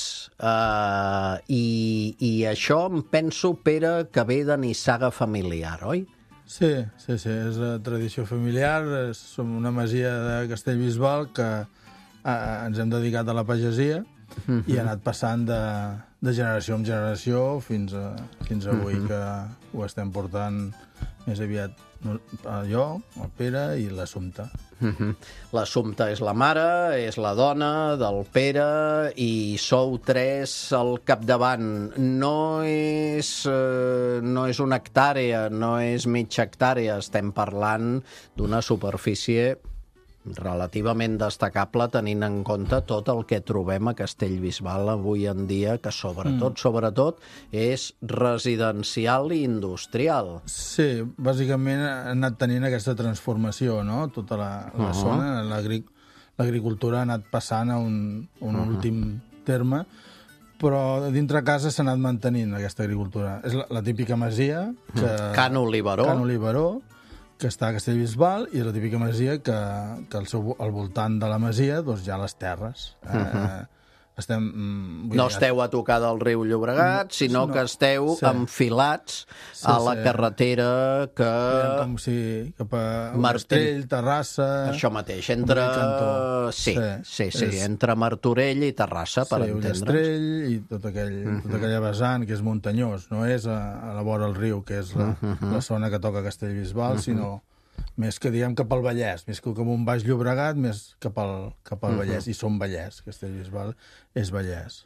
Eh, i, I això em penso, Pere, que ve de nissaga familiar, oi? Sí, sí, sí, és una tradició familiar. Som una masia de Castellbisbal que eh, ens hem dedicat a la pagesia uh-huh. i ha anat passant de, de generació en generació fins, a, fins avui uh-huh. que ho estem portant més aviat jo, el Pere i l'Assumpta. Uh-huh. L'Assumpta és la mare, és la dona del Pere i sou tres al capdavant. No és, eh, no és una hectàrea, no és mitja hectàrea, estem parlant d'una superfície relativament destacable tenint en compte tot el que trobem a Castellbisbal avui en dia, que sobretot, mm. sobretot, és residencial i industrial. Sí, bàsicament ha anat tenint aquesta transformació, no? Tota la, la uh-huh. zona, l'agric- l'agricultura ha anat passant a un, un uh-huh. últim terme, però dintre casa s'ha anat mantenint aquesta agricultura. És la, la típica masia... Que, Can Oliveró. Can Oliveró, que està a Castellbisbal, i és la típica masia que, que al, seu, al voltant de la masia doncs, hi ha les terres. Eh, uh-huh. estem, mm, no dir, esteu a tocar del riu Llobregat, no, sinó no, que esteu sí. enfilats sí, a la sí. carretera que... Com si cap a Martorell, Martorell, Terrassa... Això mateix, entre... Sí, sí, sí, sí és... entre Martorell i Terrassa, per sí, entendre'ns. Ullastrell i tot aquell, uh-huh. tota aquella vessant que és muntanyós, no és a, a la vora del riu, que és la, uh-huh. la zona que toca Castellbisbal, uh-huh. sinó més que, diguem, cap al Vallès, més que cap a un Baix Llobregat, més cap al, cap al uh-huh. Vallès, i som Vallès, Castellbisbal és Vallès.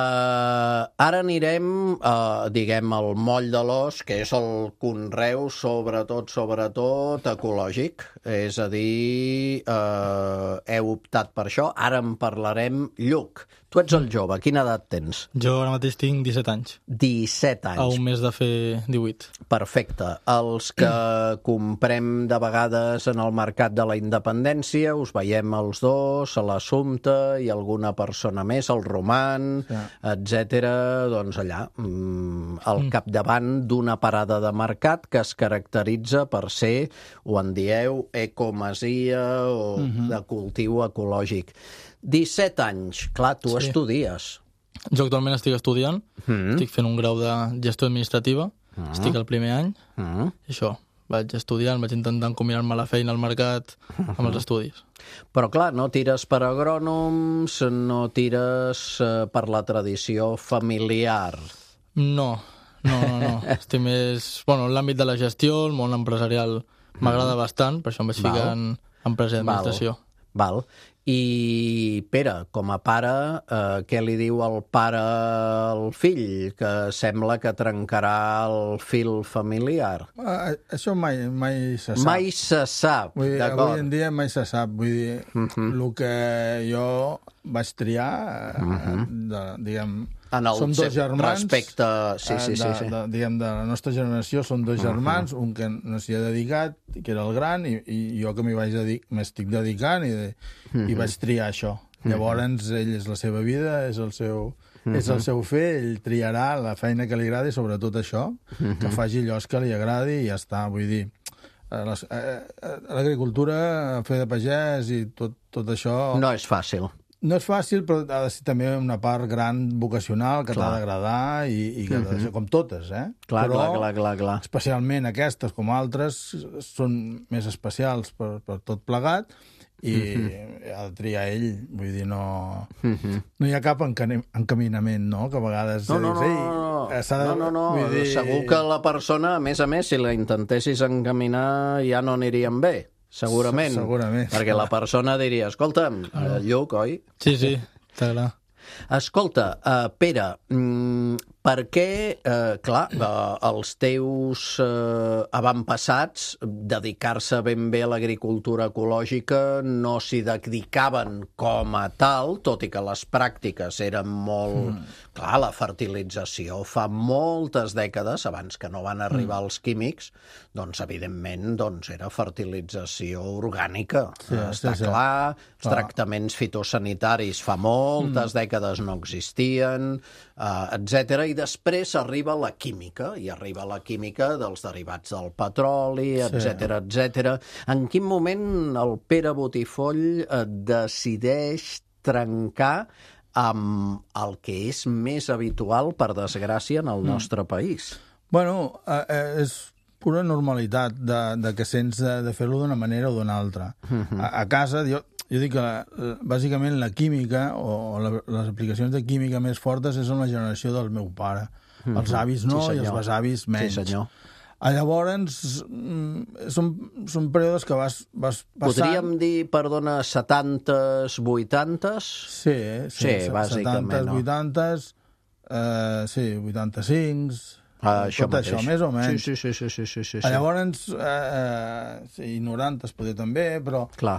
Uh, ara anirem, uh, diguem, al moll de l'os, que és el conreu, sobretot, sobretot, ecològic. És a dir, uh, heu optat per això. Ara en parlarem. Lluc, tu ets el jove. Quina edat tens? Jo ara mateix tinc disset anys. disset anys. A un mes de fer divuit. Perfecte. Els que comprem de vegades en el mercat de la independència, us veiem els dos, a l'Assumpta i alguna persona més, el Roman... Ja. etcètera, doncs allà, al capdavant d'una parada de mercat que es caracteritza per ser, ho en dieu, ecomasia o uh-huh. de cultiu ecològic. disset anys, clar, tu sí. estudies. Jo actualment estic estudiant, uh-huh. estic fent un grau de gestió administrativa, uh-huh. estic al primer any, uh-huh. i això, vaig estudiant, vaig intentant combinar-me la feina al mercat amb els estudis. Però, clar, no tires per agrònoms, no tires eh, per la tradició familiar. No, no, no, no. Estic més... Bueno, en l'àmbit de la gestió, el món empresarial m'agrada bastant, per això em vaig ficar en empresa i administració. Val. I, Pere, com a pare, eh, què li diu el pare al fill? Que sembla que trencarà el fil familiar. Uh, això mai, mai se sap. Mai se sap, vull dir, d'acord. avui en dia mai se sap. Vull dir, uh-huh. el que jo vaig triar, uh-huh. de, diguem... En el som dos germans, respecte... Sí, sí, sí. sí. De, de, diguem, de la nostra generació són dos germans, uh-huh. un que no s'hi ha dedicat, que era el gran, i, i jo que m'hi vaig dedic, m'estic dedicant, i, de, uh-huh. i vaig triar això. Uh-huh. Llavors, ell és la seva vida, és el seu... Uh-huh. És el seu fer, ell triarà la feina que li agradi, sobretot això, uh-huh. que faci allò que li agradi i ja està. Vull dir, l'agricultura, fer de pagès i tot, tot això... No és fàcil. No és fàcil, però ha de ser també una part gran vocacional que t'ha d'agradar i, i que uh-huh. com totes, eh? Clar, però, clar, clar, clar, clar. especialment aquestes, com altres, són més especials per, per tot plegat i uh-huh. ha de triar ell, vull dir, no... Uh-huh. No hi ha cap encaminament, no?, que a vegades... No, no, no, dius, no, de... no, no, no. Dir... segur que la persona, a més a més, si la intentessis encaminar, ja no anirien bé. Segurament, Segurament. Perquè la persona diria, escolta'm, ah. Lluc, oi? Sí, sí, està clar. Escolta, uh, Pere, mm, per què, uh, clar, uh, els teus uh, avantpassats dedicar-se ben bé a l'agricultura ecològica no s'hi dedicaven com a tal, tot i que les pràctiques eren molt... Mm. Clar, la fertilització fa moltes dècades, abans que no van arribar mm. els químics, doncs, evidentment, doncs, era fertilització orgànica. Sí, Està sí, sí. clar, els clar. tractaments fitosanitaris fa moltes mm. dècades no existien, uh, etcètera. I després arriba la química, i arriba la química dels derivats del petroli, etcètera, sí. etcètera. En quin moment el Pere Botifoll uh, decideix trencar amb el que és més habitual, per desgràcia, en el nostre mm. país? Bueno, eh, és pura normalitat de, de que sents de, de fer-lo d'una manera o d'una altra. Mm-hmm. A, a casa, jo, jo dic que la, bàsicament la química o la, les aplicacions de química més fortes és en la generació del meu pare. Mm-hmm. Els avis no, sí, i els besavis menys. Sí, senyor. Llavors, són, són períodes que vas, vas passant... Podríem dir, perdona, setantes, vuitantes? Sí, sí, sí bàsicament, setantes, no? vuitantes, eh, sí, vuitanta-cinc, ah, això tot mateix. això, més o menys. Sí, sí, sí, sí, sí, sí, sí. Llavors, eh, sí, noranta poder també, però... Clar.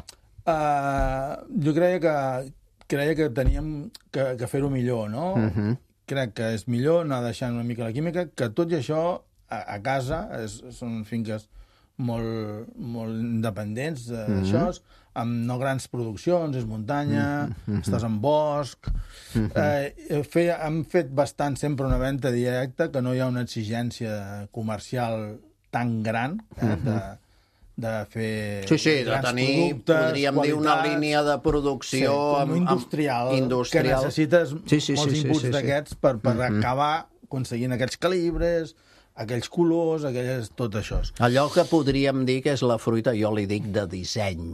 Eh, jo creia que, creia que teníem que, que fer-ho millor, no? Uh-huh. Crec que és millor anar deixant una mica la química, que tot i això... a casa, és, són finques molt, molt independents d'això, mm-hmm. amb no grans produccions, és muntanya, mm-hmm. estàs en bosc... Mm-hmm. Eh, fe, hem fet bastant sempre una venda directa, que no hi ha una exigència comercial tan gran, eh, mm-hmm. de, de fer sí, sí, grans de tenir, productes, podríem dir, una línia de producció sí, amb, industrial, amb, industrial, que necessites sí, sí, molts sí, inputs sí, sí, d'aquests per, per mm-hmm. acabar aconseguint aquests calibres, aquells colors, aquelles, tot això. Allò que podríem dir que és la fruita, jo li dic, de disseny.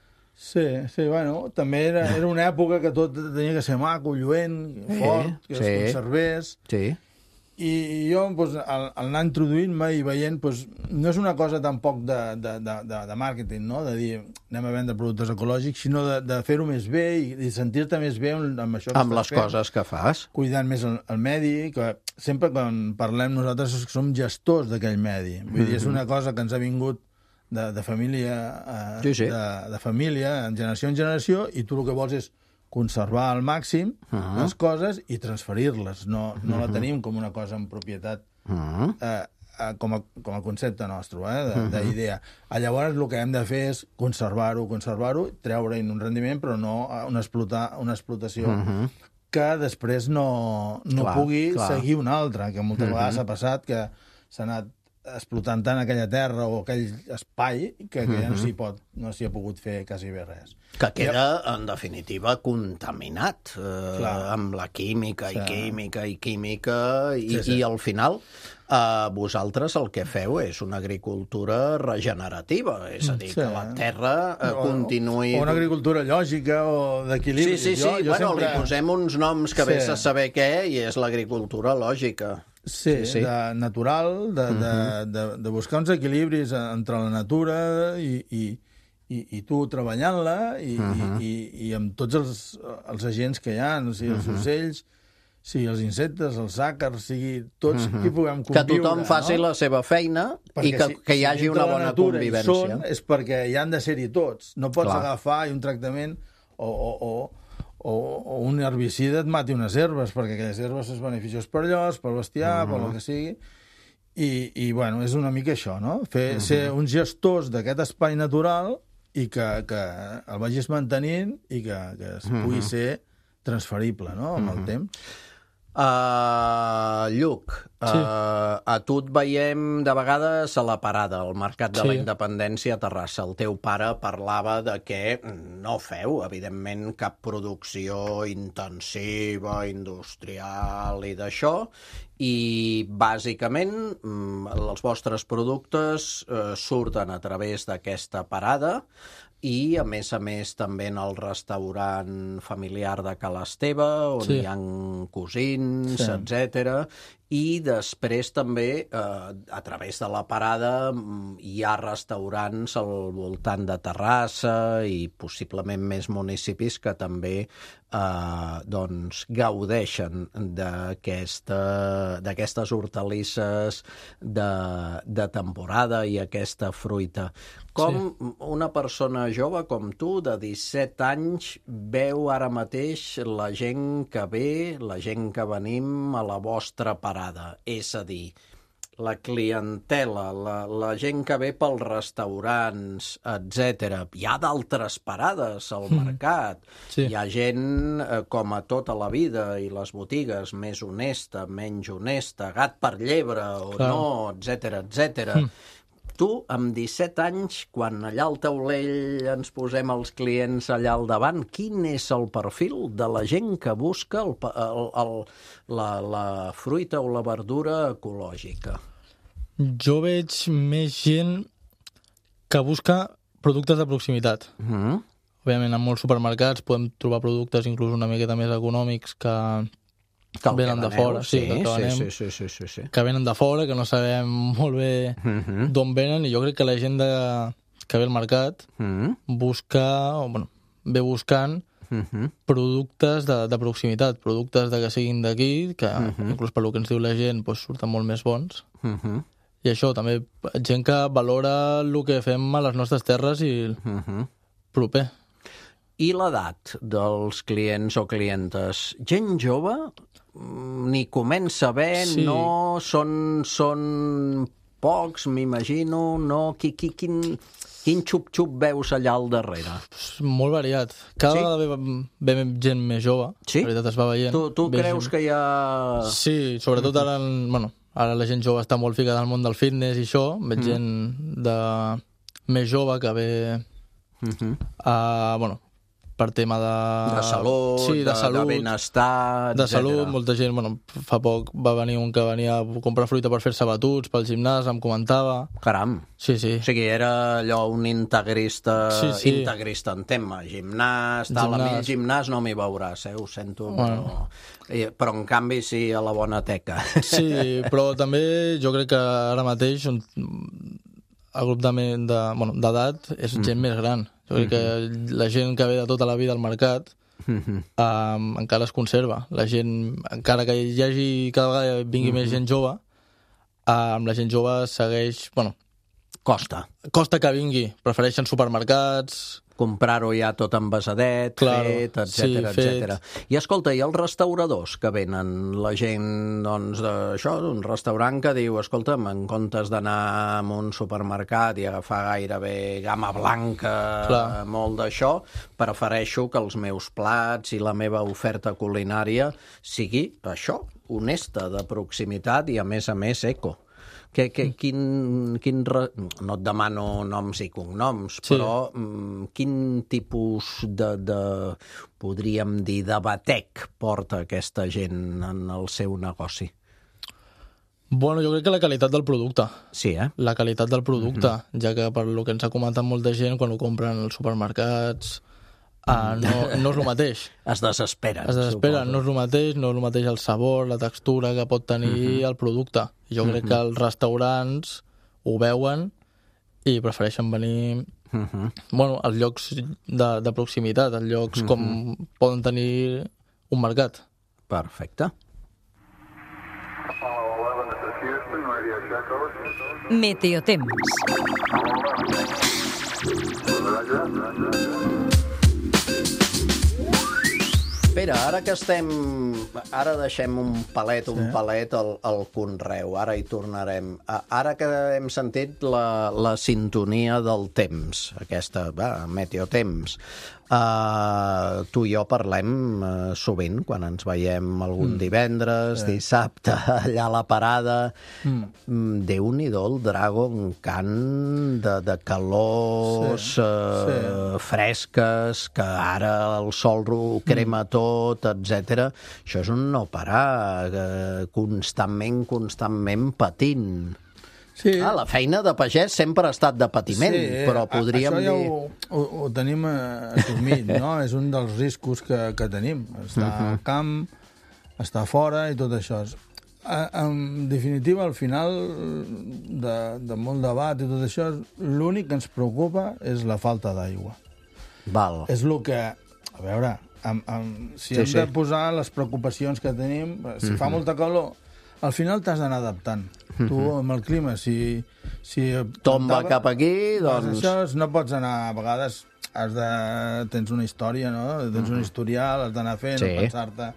Sí, sí, bueno, també era, era una època que tot tenia que ser maco, lluent, fort, que sí, es conservés. Sí. I jo, doncs, al, al anar introduint-me i veient, doncs, no és una cosa tampoc de, de, de, de, de màrqueting, no? De dir, anem a vendre productes ecològics, sinó de, de fer-ho més bé i, i sentir-te més bé amb això que amb les fent, coses que fas. Cuidant més el, el medi, que sempre quan parlem nosaltres som gestors d'aquell medi. Vull mm-hmm. dir, és una cosa que ens ha vingut de, de família eh, sí, sí. De, de família, en generació en generació, i tu el que vols és conservar al màxim uh-huh. les coses i transferir-les. No, no uh-huh. la tenim com una cosa en propietat uh-huh. eh, eh, com, a, com a concepte nostre, eh, d'idea. Uh-huh. Llavors el que hem de fer és conservar-ho, conservar-ho, treure-hi un rendiment, però no una, explotar, una explotació uh-huh. que després no, no clar, pugui clar. seguir una altra, que moltes uh-huh. vegades ha passat que s'ha anat explotant tant aquella terra o aquell espai que, que ja no s'hi pot, no s'hi ha pogut fer quasi bé res. Que queda, en definitiva, contaminat eh, amb la química i sí. química i química i, sí, sí. i al final eh, vosaltres el que feu és una agricultura regenerativa, és a dir, sí. que la terra eh, continuï... O una agricultura lògica o d'equilibri. Sí, sí, sí, jo, jo bueno, sempre... li posem uns noms que sí. vés a saber què i és l'agricultura lògica. Sí, sí, sí. De natural, de, uh-huh. de, de, de buscar uns equilibris entre la natura i, i, i, i tu treballant-la i, uh-huh. i, i, i amb tots els, els agents que hi ha, o sigui, els uh-huh. ocells, sigui els insectes, els àcars, sigui tots uh-huh. qui puguem conviure. Que tothom faci no? la seva feina perquè i que, si, que hi hagi si una bona convivència. Són, és perquè hi han de ser-hi tots. No pots Clar. agafar i un tractament o... o, o O, o un herbicida et mati unes herbes, perquè aquelles herbes és beneficiós per allòs, per bestiar, uh-huh. per el que sigui. I, i, bueno, és una mica això, no? Fer, uh-huh. ser uns gestors d'aquest espai natural i que, que el vagis mantenint i que, que es pugui uh-huh. ser transferible, no?, amb uh-huh. el temps. Uh, Lluc, uh, sí. a tu et veiem de vegades a la parada, al Mercat de sí. la Independència a Terrassa. El teu pare parlava de que no feu, evidentment, cap producció intensiva, industrial i d'això, i bàsicament els vostres productes uh, surten a través d'aquesta parada i, a més a més, també en el restaurant familiar de Ca l'Esteve, on sí. hi ha cosins, sí. etcètera. I després també, eh, a través de la parada, hi ha restaurants al voltant de Terrassa i possiblement més municipis que també eh, doncs, gaudeixen d'aquesta, d'aquestes hortalisses de, de temporada i aquesta fruita. Com sí. una persona jove com tu, de disset anys, veu ara mateix la gent que ve, la gent que venim a la vostra parada? És a dir, la clientela, la, la gent que ve pels restaurants, etcètera. Hi ha d'altres parades al mercat. Sí. Hi ha gent, eh, com a tota la vida, i les botigues, més honesta, menys honesta, gat per llebre o Clar. no, etcètera, etcètera. Mm. Tu, amb disset anys, quan allà al taulell ens posem els clients allà al davant, quin és el perfil de la gent que busca el, el, el, la, la fruita o la verdura ecològica? Jo veig més gent que busca productes de proximitat. Mm. Òbviament, en molts supermercats podem trobar productes inclús una miqueta més econòmics que... Que el venen que de fora, sí, sí, que, que, venem, sí, sí, sí, sí, sí. que venen de fora, que no sabem molt bé Mhm. d'on venen, i jo crec que la gent de, que ve al mercat Mm. busca, o, bueno, ve buscant Mhm. productes de, de proximitat, productes de que siguin d'aquí, que Mhm. inclús pel que ens diu la gent doncs, surten molt més bons. Mhm. I això, també, gent que valora el que fem a les nostres terres i el Mhm. proper. I l'edat dels clients o clientes? Gent jove? Mm, Ni comença bé, Sí. no? Són, són pocs, m'imagino, no? Qui, qui, quin, quin xup-xup veus allà al darrere? És molt variat. Cada Sí? vegada ve, ve gent més jove, Sí? la veritat es va veient. Tu, tu Ve creus gent... que hi ha... Sí, sobretot ara, en- bueno, ara la gent jove està molt ficada al món del fitness i això, veig Mm. gent de més jove que ve Mhm. a, bueno, per tema de... De salut, sí, de, de, salut, de benestar, de etcètera. salut, molta gent, bueno, fa poc va venir un que venia a comprar fruita per fer-se batuts pel gimnàs, em comentava... Caram. Sí, sí. O sigui, era allò un integrista, Sí, sí. integrista en tema, gimnàs, tal, a mi el Gimnàs. gimnàs no m'hi veuràs, eh? Ho sento, Bueno. però... Eh, però en canvi sí a la bona teca. Sí, però també jo crec que ara mateix un, el grup d'edat de, bueno, d'edat és gent més gran. Jo crec que la gent que ve de tota la vida al mercat Mhm. um, encara es conserva. La gent, encara que hi hagi cada vegada vingui més gent jove, um, la gent jove segueix... Bueno, Costa. costa que vingui. Prefereixen supermercats... Comprar-ho ja tot envasadet, Claro, fet, etcètera, sí, fet. etcètera. I escolta, i els restauradors que venen? La gent, doncs, d'això, d'un restaurant que diu, escolta'm, en comptes d'anar a un supermercat i agafar gairebé gamma blanca, Clar. molt d'això, prefereixo que els meus plats i la meva oferta culinària sigui això, honesta, de proximitat i, a més a més, eco. Que, que, quin, quin re... No et demano noms i cognoms, Sí. però mm, quin tipus de, de, podríem dir, de batec porta aquesta gent en el seu negoci? Bueno, jo crec que la qualitat del producte. Sí, eh? La qualitat del producte, ja que per lo que ens ha comentat molta gent, quan ho compren als supermercats, uh, no, no és el mateix. Es desesperen. Es desespera, no és el mateix, no és el mateix el sabor, la textura que pot tenir el producte. Jo crec que els restaurants ho veuen i prefereixen venir Uh -huh. bueno, als llocs de, de proximitat, als llocs com poden tenir un mercat. Perfecte. Meteotemps. Pere, ara que estem... Ara deixem un palet, un palet al, al conreu, ara hi tornarem. A- Ara que hem sentit la, la sintonia del temps, aquesta, va, meteotemps, uh, tu i jo parlem uh, sovint, quan ens veiem algun divendres, dissabte, allà a la parada. Mm. Déu-n'hi-do el Dragon Khan de, de calors Sí, uh, fresques, que ara el sol ho crema tot, etcètera. Això és un no parar, eh, constantment, constantment patint. Sí, Ah, la feina de pagès sempre ha estat de patiment, però a- podríem això ja dir... ho, ho, ho tenim eh, assumit, no? És un dels riscos que, que tenim. Estar al camp, estar fora i tot això. A- En definitiva, al final de, de molt debat i tot això, l'únic que ens preocupa és la falta d'aigua. Val. És el que... A veure, amb, amb, si Sí, hem sí. de posar les preocupacions que tenim, si fa molta calor, al final t'has d'anar adaptant. Tu, amb el clima, si... si Tomba portava- cap aquí, doncs... Això és, no pots anar, a vegades has de, tens una història, no? Tens un historial, has d'anar fent, Sí. no pensar-te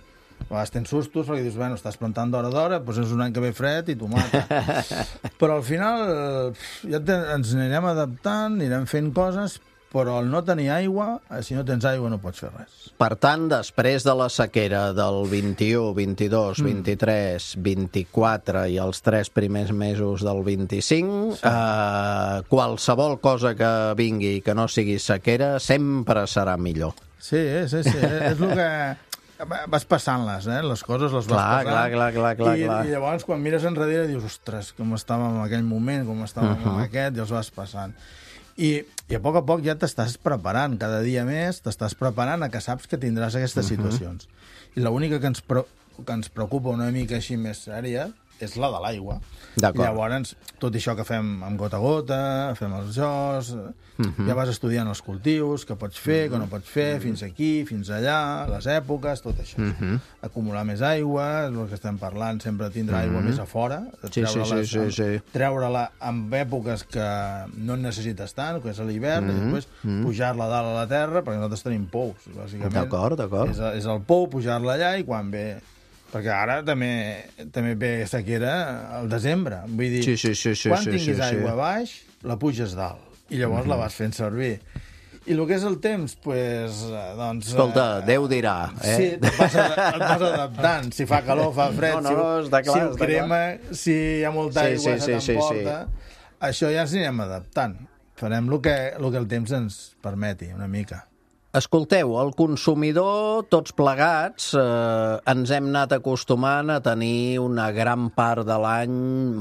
A vegades tens sustos perquè dius, bueno, estàs plantant d'hora d'hora, doncs és un any que ve fred i t'ho mata. Però al final ja te, ens anirem adaptant, anirem fent coses, però el no tenir aigua, si no tens aigua no pots fer res. Per tant, després de la sequera del vint-i-u, vint-i-dos, vint-i-tres, vint-i-quatre i els tres primers mesos del vint-i-cinc, sí. eh, qualsevol cosa que vingui que no sigui sequera sempre serà millor. Sí, sí, sí, és el que... Vas passant-les, eh? Les coses les vas clar, passant. Clar, clar, clar, clar, I, clar. I llavors, quan mires enrere, dius, ostres, com estàvem en aquell moment, com estàvem uh -huh. en aquest, i els vas passant. I, I a poc a poc ja t'estàs preparant, cada dia més t'estàs preparant a que saps que tindràs aquestes uh -huh. situacions. I l'única que, ens pre que ens preocupa una mica així més sèria és la de l'aigua. I llavors, tot això que fem amb gota a gota, fem els jocs, uh -huh. ja vas estudiant els cultius, què pots fer, què no pots fer, fins aquí, fins allà, les èpoques, tot això. Uh -huh. Acumular més aigua, és el que estem parlant, sempre tindrà aigua uh -huh. més a fora, sí, sí, sí, sí, sí. treure-la en èpoques que no en necessites tant, que és a l'hivern, uh -huh. i després uh -huh. pujar-la dalt a la terra, perquè nosaltres tenim pous, bàsicament. D'acord, d'acord. És, és el pou, pujar-la allà, i quan ve... Perquè ara també també ve sequera al desembre. Vull dir, sí, sí, sí, sí, quan sí, tinguis sí, aigua sí. baix, la puges dalt. I llavors mm-hmm. la vas fent servir. I el que és el temps, pues, doncs... Escolta, eh, Déu dirà. Eh? Sí, et vas, et vas adaptant. Si fa calor, fa fred, no, no, si, clar, si ho crema, si hi ha molta sí, aigua, sí, se sí, t'emporta... Sí, sí. Això ja ens anirem adaptant. Farem el que, el que el temps ens permeti, una mica. Escolteu, el consumidor, tots plegats, eh, ens hem anat acostumant a tenir una gran part de l'any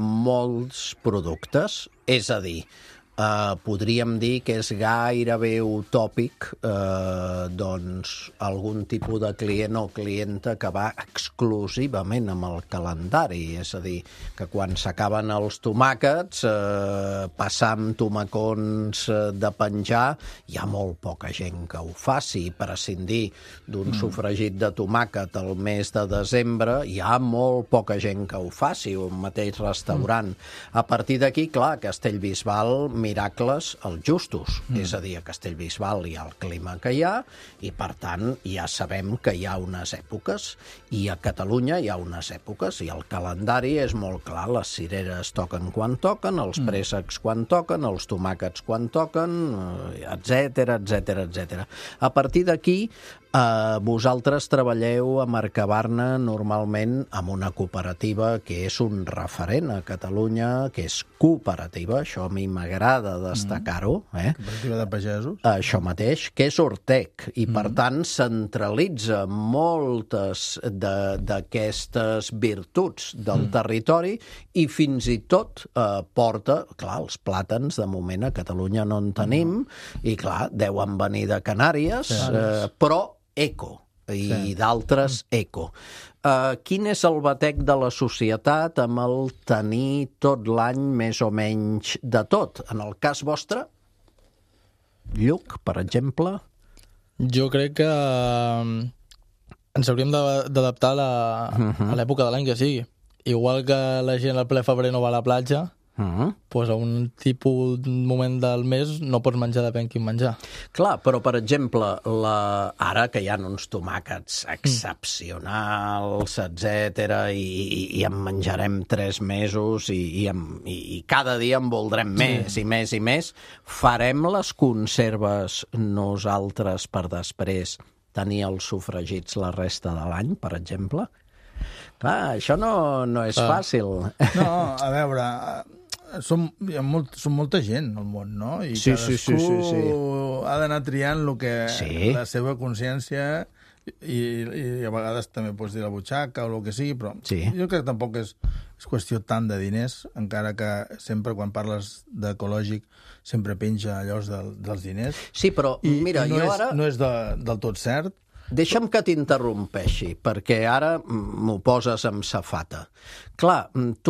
molts productes. És a dir, eh, podríem dir que és gairebé utòpic eh, doncs, algun tipus de client o clienta que va exclusivament amb el calendari. És a dir, que quan s'acaben els tomàquets, eh, passar amb tomacons eh, de penjar, hi ha molt poca gent que ho faci. Prescindir d'un mm. sofregit de tomàquet al mes de desembre, hi ha molt poca gent que ho faci, un mateix restaurant. Mm. A partir d'aquí, clar, Castellbisbal, miracles els justos. Mm. És a dir, a Castellbisbal hi ha el clima que hi ha i, per tant, ja sabem que hi ha unes èpoques i a Catalunya hi ha unes èpoques i el calendari és molt clar. Les cireres toquen quan toquen, els préssecs quan toquen, els tomàquets quan toquen, etcètera, etcètera, etcètera. A partir d'aquí, eh, vosaltres treballeu a Mercabarna normalment amb una cooperativa que és un referent a Catalunya, que és cooperativa, això a mi m'agrada destacar-ho. Eh? Cooperativa de pagesos. Això mateix, que és Ortec, i per mm. tant centralitza moltes d'aquestes virtuts del mm. territori i fins i tot eh, porta, clar, els plàtans de moment a Catalunya no en tenim, mm. i clar, deuen venir de Canàries, sí. eh, però eco, i sí. d'altres eco. Uh, quin és el batec de la societat amb el tenir tot l'any més o menys de tot? En el cas vostre, Lluc, per exemple? Jo crec que ens hauríem d'adaptar a l'època de l'any que sigui. Igual que la gent al ple febrer no va a la platja, Uh-huh. pues a un tipus moment del mes no pots menjar depèn quin menjar. Clar, però per exemple, la... ara que hi ha uns tomàquets excepcionals, etcètera, i, i en menjarem tres mesos i, i, en, i, i cada dia en voldrem més sí. i més i més, farem les conserves nosaltres per després tenir els sofregits la resta de l'any, per exemple? Clar, això no, no és ah. fàcil. No, a veure... Som, hi ha molt, som molta gent al món, no? I sí, cadascú sí, sí, sí, sí. ha d'anar triant el que, sí. la seva consciència i, i a vegades també pots dir la butxaca o el que sigui, però sí. jo crec que tampoc és, és qüestió tant de diners, encara que sempre quan parles d'ecològic sempre penja allò de, dels diners. Sí, però I, mira, i no jo és, ara... no és de, del tot cert. Deixa'm que t'interrompeixi, perquè ara m'ho poses amb safata. Clar, tu,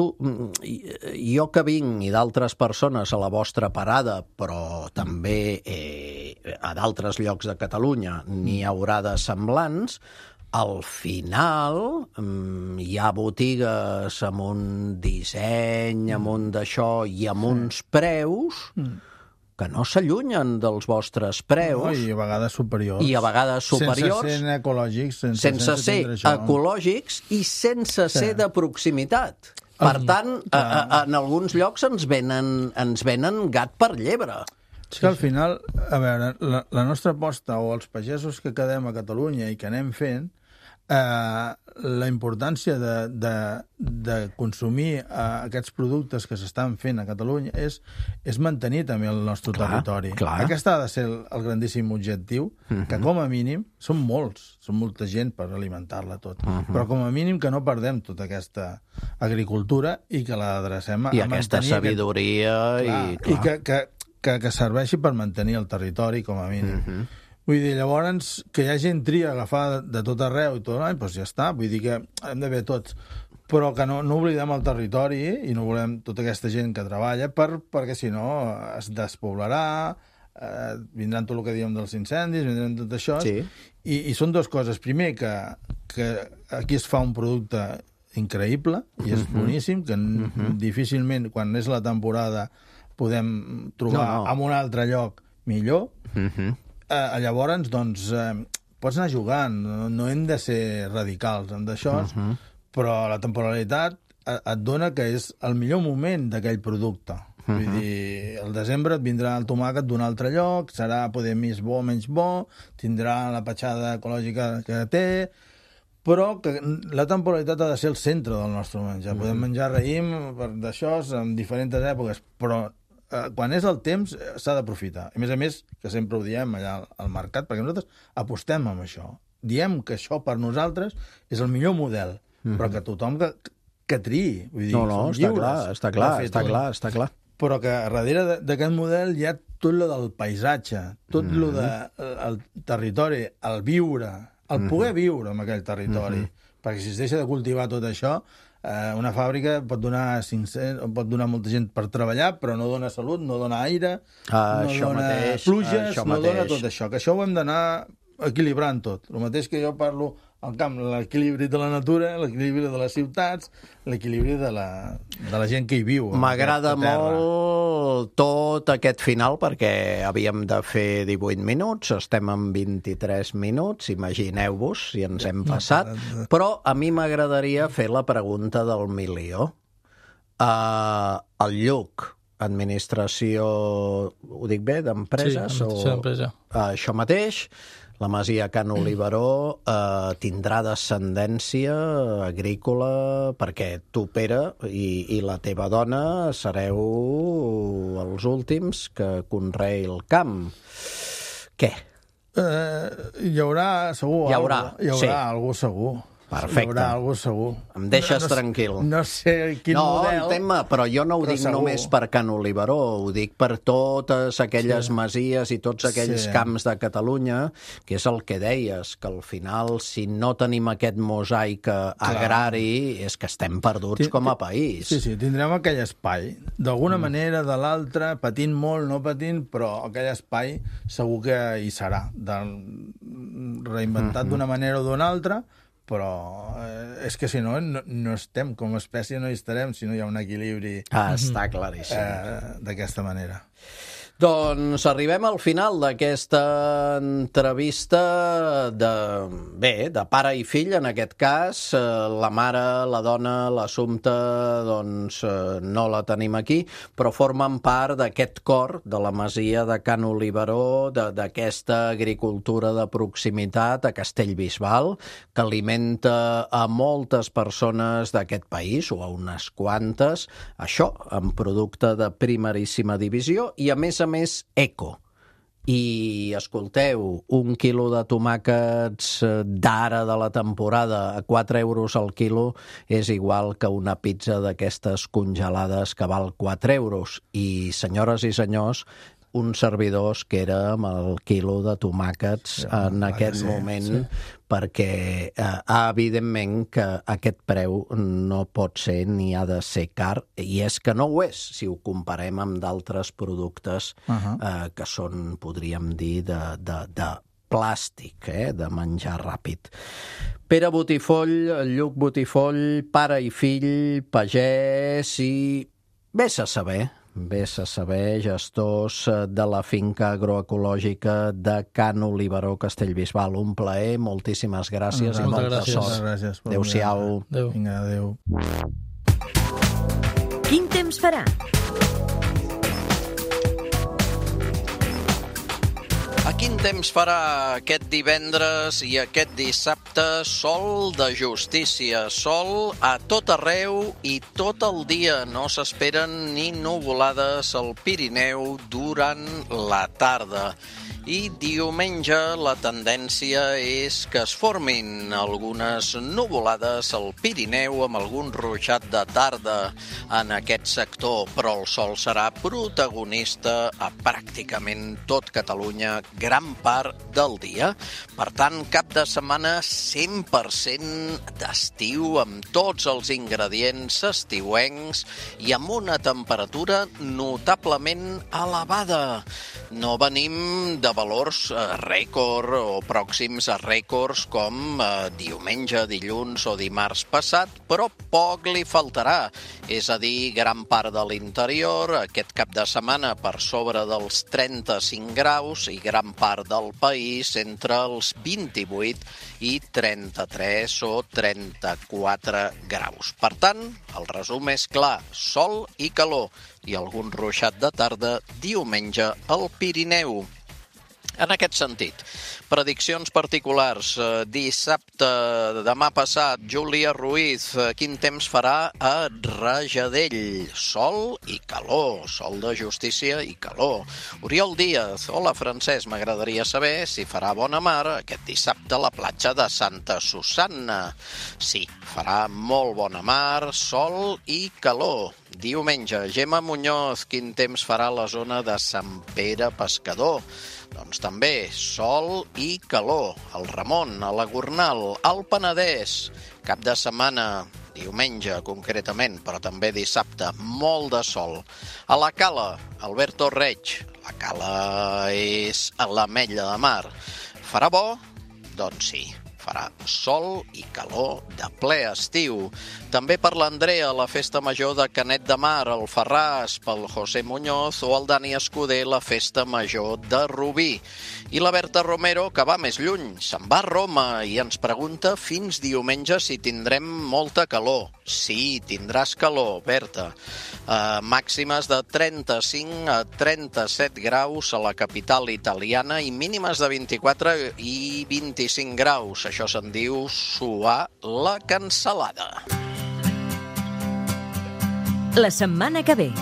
jo que vinc i d'altres persones a la vostra parada, però també eh, a d'altres llocs de Catalunya n'hi haurà de semblants, al final hi ha botigues amb un disseny, amb un d'això i amb uns preus que no s'allunyen dels vostres preus. No, I a vegades superiors. I a vegades superiors. Sense ser ecològics. Sense, sense, sense ser això. ecològics i sense Sí. ser de proximitat. Per Um, tant, a, a, en alguns llocs ens venen, ens venen gat per llebre. És que al final, a veure, la, la nostra aposta o els pagesos que quedem a Catalunya i que anem fent, eh, la importància de, de, de consumir eh, aquests productes que s'estan fent a Catalunya és, és mantenir també el nostre Clar, territori. clar. Aquest ha de ser el, el grandíssim objectiu, uh-huh. que com a mínim són molts, són molta gent per alimentar-la tot, uh-huh. però com a mínim que no perdem tota aquesta agricultura i que la adrecem a, I a aquesta mantenir sabidoria aquest... clar, i, clar. i que, que, que, que serveixi per mantenir el territori com a mínim. Uh-huh. Vull dir, llavors, que hi ha gent tria agafar de tot arreu i tot l'any, doncs ja està. Vull dir que hem de ver tots. Però que no, no oblidem el territori i no volem tota aquesta gent que treballa per, perquè, si no, es despoblarà, eh, vindran tot el que diem dels incendis, vindran tot això. Sí. I, I són dues coses. Primer, que, que aquí es fa un producte increïble i és uh-huh. boníssim, que uh-huh. difícilment, quan és la temporada, podem trobar no, no. en un altre lloc millor. Uh-huh. Eh, llavors, doncs, eh, pots anar jugant, no, no hem de ser radicals amb d'això, uh-huh. però la temporalitat et dona que és el millor moment d'aquell producte. Uh-huh. Vull dir, al desembre et vindrà el tomàquet d'un altre lloc, serà poder més bo o menys bo, tindrà la petjada ecològica que té, però que la temporalitat ha de ser el centre del nostre menjar. Uh-huh. Podem menjar raïm d'això en diferents èpoques, però Uh, quan és el temps s'ha d'aprofitar. A més a més, que sempre ho diem allà al mercat, perquè nosaltres apostem amb això. Diem que això per nosaltres és el millor model, mm-hmm. però que tothom que, que triï. Vull dir, no, no, està clar, està clar, està clar, està clar. Però que darrere d'aquest model hi ha tot lo del paisatge, tot mm-hmm. lo del territori, el viure, el mm-hmm. poder viure en aquell territori. Mm-hmm. Perquè si es deixa de cultivar tot això, una fàbrica pot donar cinc-cents, pot donar molta gent per treballar, però no dona salut, no dona aire, ah, no dona mateix, pluges, no mateix. dona tot això. Que això ho hem d'anar equilibrant tot. El mateix que jo parlo al camp, l'equilibri de la natura, l'equilibri de les ciutats, l'equilibri de la, de la gent que hi viu. M'agrada molt tot aquest final, perquè havíem de fer divuit minuts, estem en vint-i-tres minuts, imagineu-vos si ens hem passat, però a mi m'agradaria fer la pregunta del milió. Uh, el Lluc, administració, ho dic bé, d'empreses? Sí, administració d'empresa. Uh, això mateix. La masia Can Oliveró eh, tindrà descendència agrícola perquè tu, Pere, i, i la teva dona sereu els últims que conrei el camp. Què? Eh, hi haurà, segur, hi haurà, algú, hi haurà sí. algú segur. Perfecte. Hi haurà algú segur. Em deixes no, no, tranquil. No sé quin no, model... No, tema, però jo no ho dic segur. només per Can Oliveró, ho dic per totes aquelles sí. masies i tots aquells sí. camps de Catalunya, que és el que deies, que al final, si no tenim aquest mosaic agrari, és que estem perduts Tin, com a país. Sí, sí, tindrem aquell espai. D'alguna mm. manera, de l'altra, patint molt, no patint, però aquell espai segur que hi serà. De, reinventat mm-hmm. d'una manera o d'una altra, però eh, és que si no, no, no estem, com a espècie no hi estarem si no hi ha un equilibri ah, està claríssim. Eh, d'aquesta manera. Doncs arribem al final d'aquesta entrevista de, bé, de pare i fill, en aquest cas. La mare, la dona, l'Assumpta, doncs no la tenim aquí, però formen part d'aquest cor de la masia de Can Oliveró, d'aquesta agricultura de proximitat a Castellbisbal, que alimenta a moltes persones d'aquest país, o a unes quantes, això, amb producte de primeríssima divisió, i a més a més eco. I escolteu, un quilo de tomàquets d'ara de la temporada a quatre euros al quilo és igual que una pizza d'aquestes congelades que val quatre euros. I, senyores i senyors, un servidor que era amb el quilo de tomàquets sí, en aquest sí, moment, sí. perquè eh, evidentment que aquest preu no pot ser ni ha de ser car, i és que no ho és, si ho comparem amb d'altres productes uh-huh. eh, que són, podríem dir, de, de, de plàstic, eh, de menjar ràpid. Pere Botifoll, Lluc Botifoll, pare i fill, pagès i... vés a saber... vés a saber, gestors de la finca agroecològica de Can Oliveró, Castellbisbal. Un plaer, moltíssimes gràcies i molta gràcies. sort. Gràcies. Adéu-siau. Adéu. Vinga, adéu. Quin temps farà? A quin temps farà aquest divendres i aquest dissabte? Sol de justícia, sol a tot arreu i tot el dia. No s'esperen ni nuvolades al Pirineu durant la tarda. I diumenge la tendència és que es formin algunes nuvolades al Pirineu amb algun ruixat de tarda en aquest sector, però el sol serà protagonista a pràcticament tot Catalunya gran part del dia. Per tant, cap de setmana cent per cent d'estiu amb tots els ingredients estiuencs i amb una temperatura notablement elevada. No venim de valors eh, rècord o pròxims a rècords com eh, diumenge, dilluns o dimarts passat, però poc li faltarà. És a dir, gran part de l'interior, aquest cap de setmana per sobre dels trenta-cinc graus i gran part del país entre els vint-i-vuit i trenta-tres o trenta-quatre graus. Per tant, el resum és clar, sol i calor i algun ruixat de tarda diumenge al Pirineu. En aquest sentit, prediccions particulars. Dissabte, demà passat, Júlia Ruiz, quin temps farà a Rajadell? Sol i calor, sol de justícia i calor. Oriol Díaz, hola Francesc, m'agradaria saber si farà bona mar aquest dissabte a la platja de Santa Susanna. Sí, farà molt bona mar, sol i calor. Diumenge, Gemma Muñoz, quin temps farà a la zona de Sant Pere Pescador? Doncs també sol i calor. El Ramon, a la Gornal, al Penedès, cap de setmana, diumenge concretament, però també dissabte, molt de sol. A la Cala, Alberto Reig, la Cala és a l'Ametlla de Mar. Farà bo? Doncs sí. Farà sol i calor de ple estiu. També per l'Andrea, la festa major de Canet de Mar, el Ferràs, pel José Muñoz o el Dani Escuder, la festa major de Rubí. I la Berta Romero, que va més lluny, se'n va a Roma i ens pregunta fins diumenge si tindrem molta calor. Sí, tindràs calor, Berta. Uh, màximes de trenta-cinc a trenta-set graus a la capital italiana i mínimes de vint-i-quatre i vint-i-cinc graus. Això se'n diu suar la cansalada. La setmana que ve.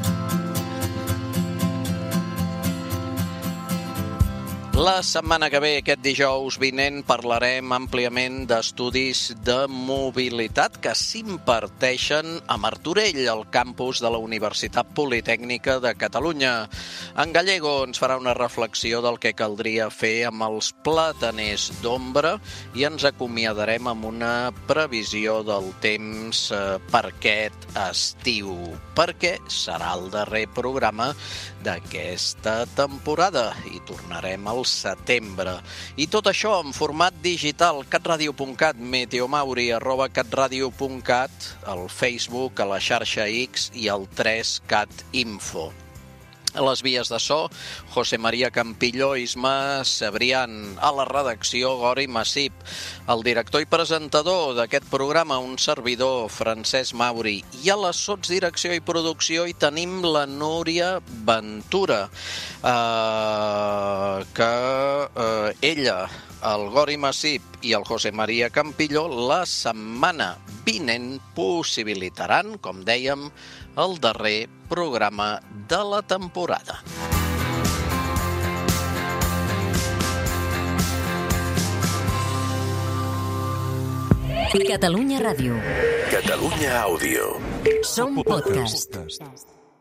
La setmana que ve, aquest dijous vinent, parlarem àmpliament d'estudis de mobilitat que s'imparteixen a Martorell, al campus de la Universitat Politècnica de Catalunya. En Gallego ens farà una reflexió del que caldria fer amb els plataners d'ombra i ens acomiadarem amb una previsió del temps per aquest estiu, perquè serà el darrer programa d'aquesta temporada i tornarem al setembre. I tot això en format digital, catradio punt cat, meteomauri arroba catradio punt cat, al Facebook, a la xarxa X i al tres cat info. A les vies de so, José María Campillo, Isma Cebrián. A la redacció, Gori Massip. El director i presentador d'aquest programa, un servidor, Francesc Mauri. I a la sotsdirecció i producció hi tenim la Núria Ventura, eh, que eh, ella, el Gori Massip i el José María Campillo, la setmana vinent possibilitaran, com dèiem, el darrer programa de la temporada. Catalunya Ràdio. Catalunya Àudio. Som podcast.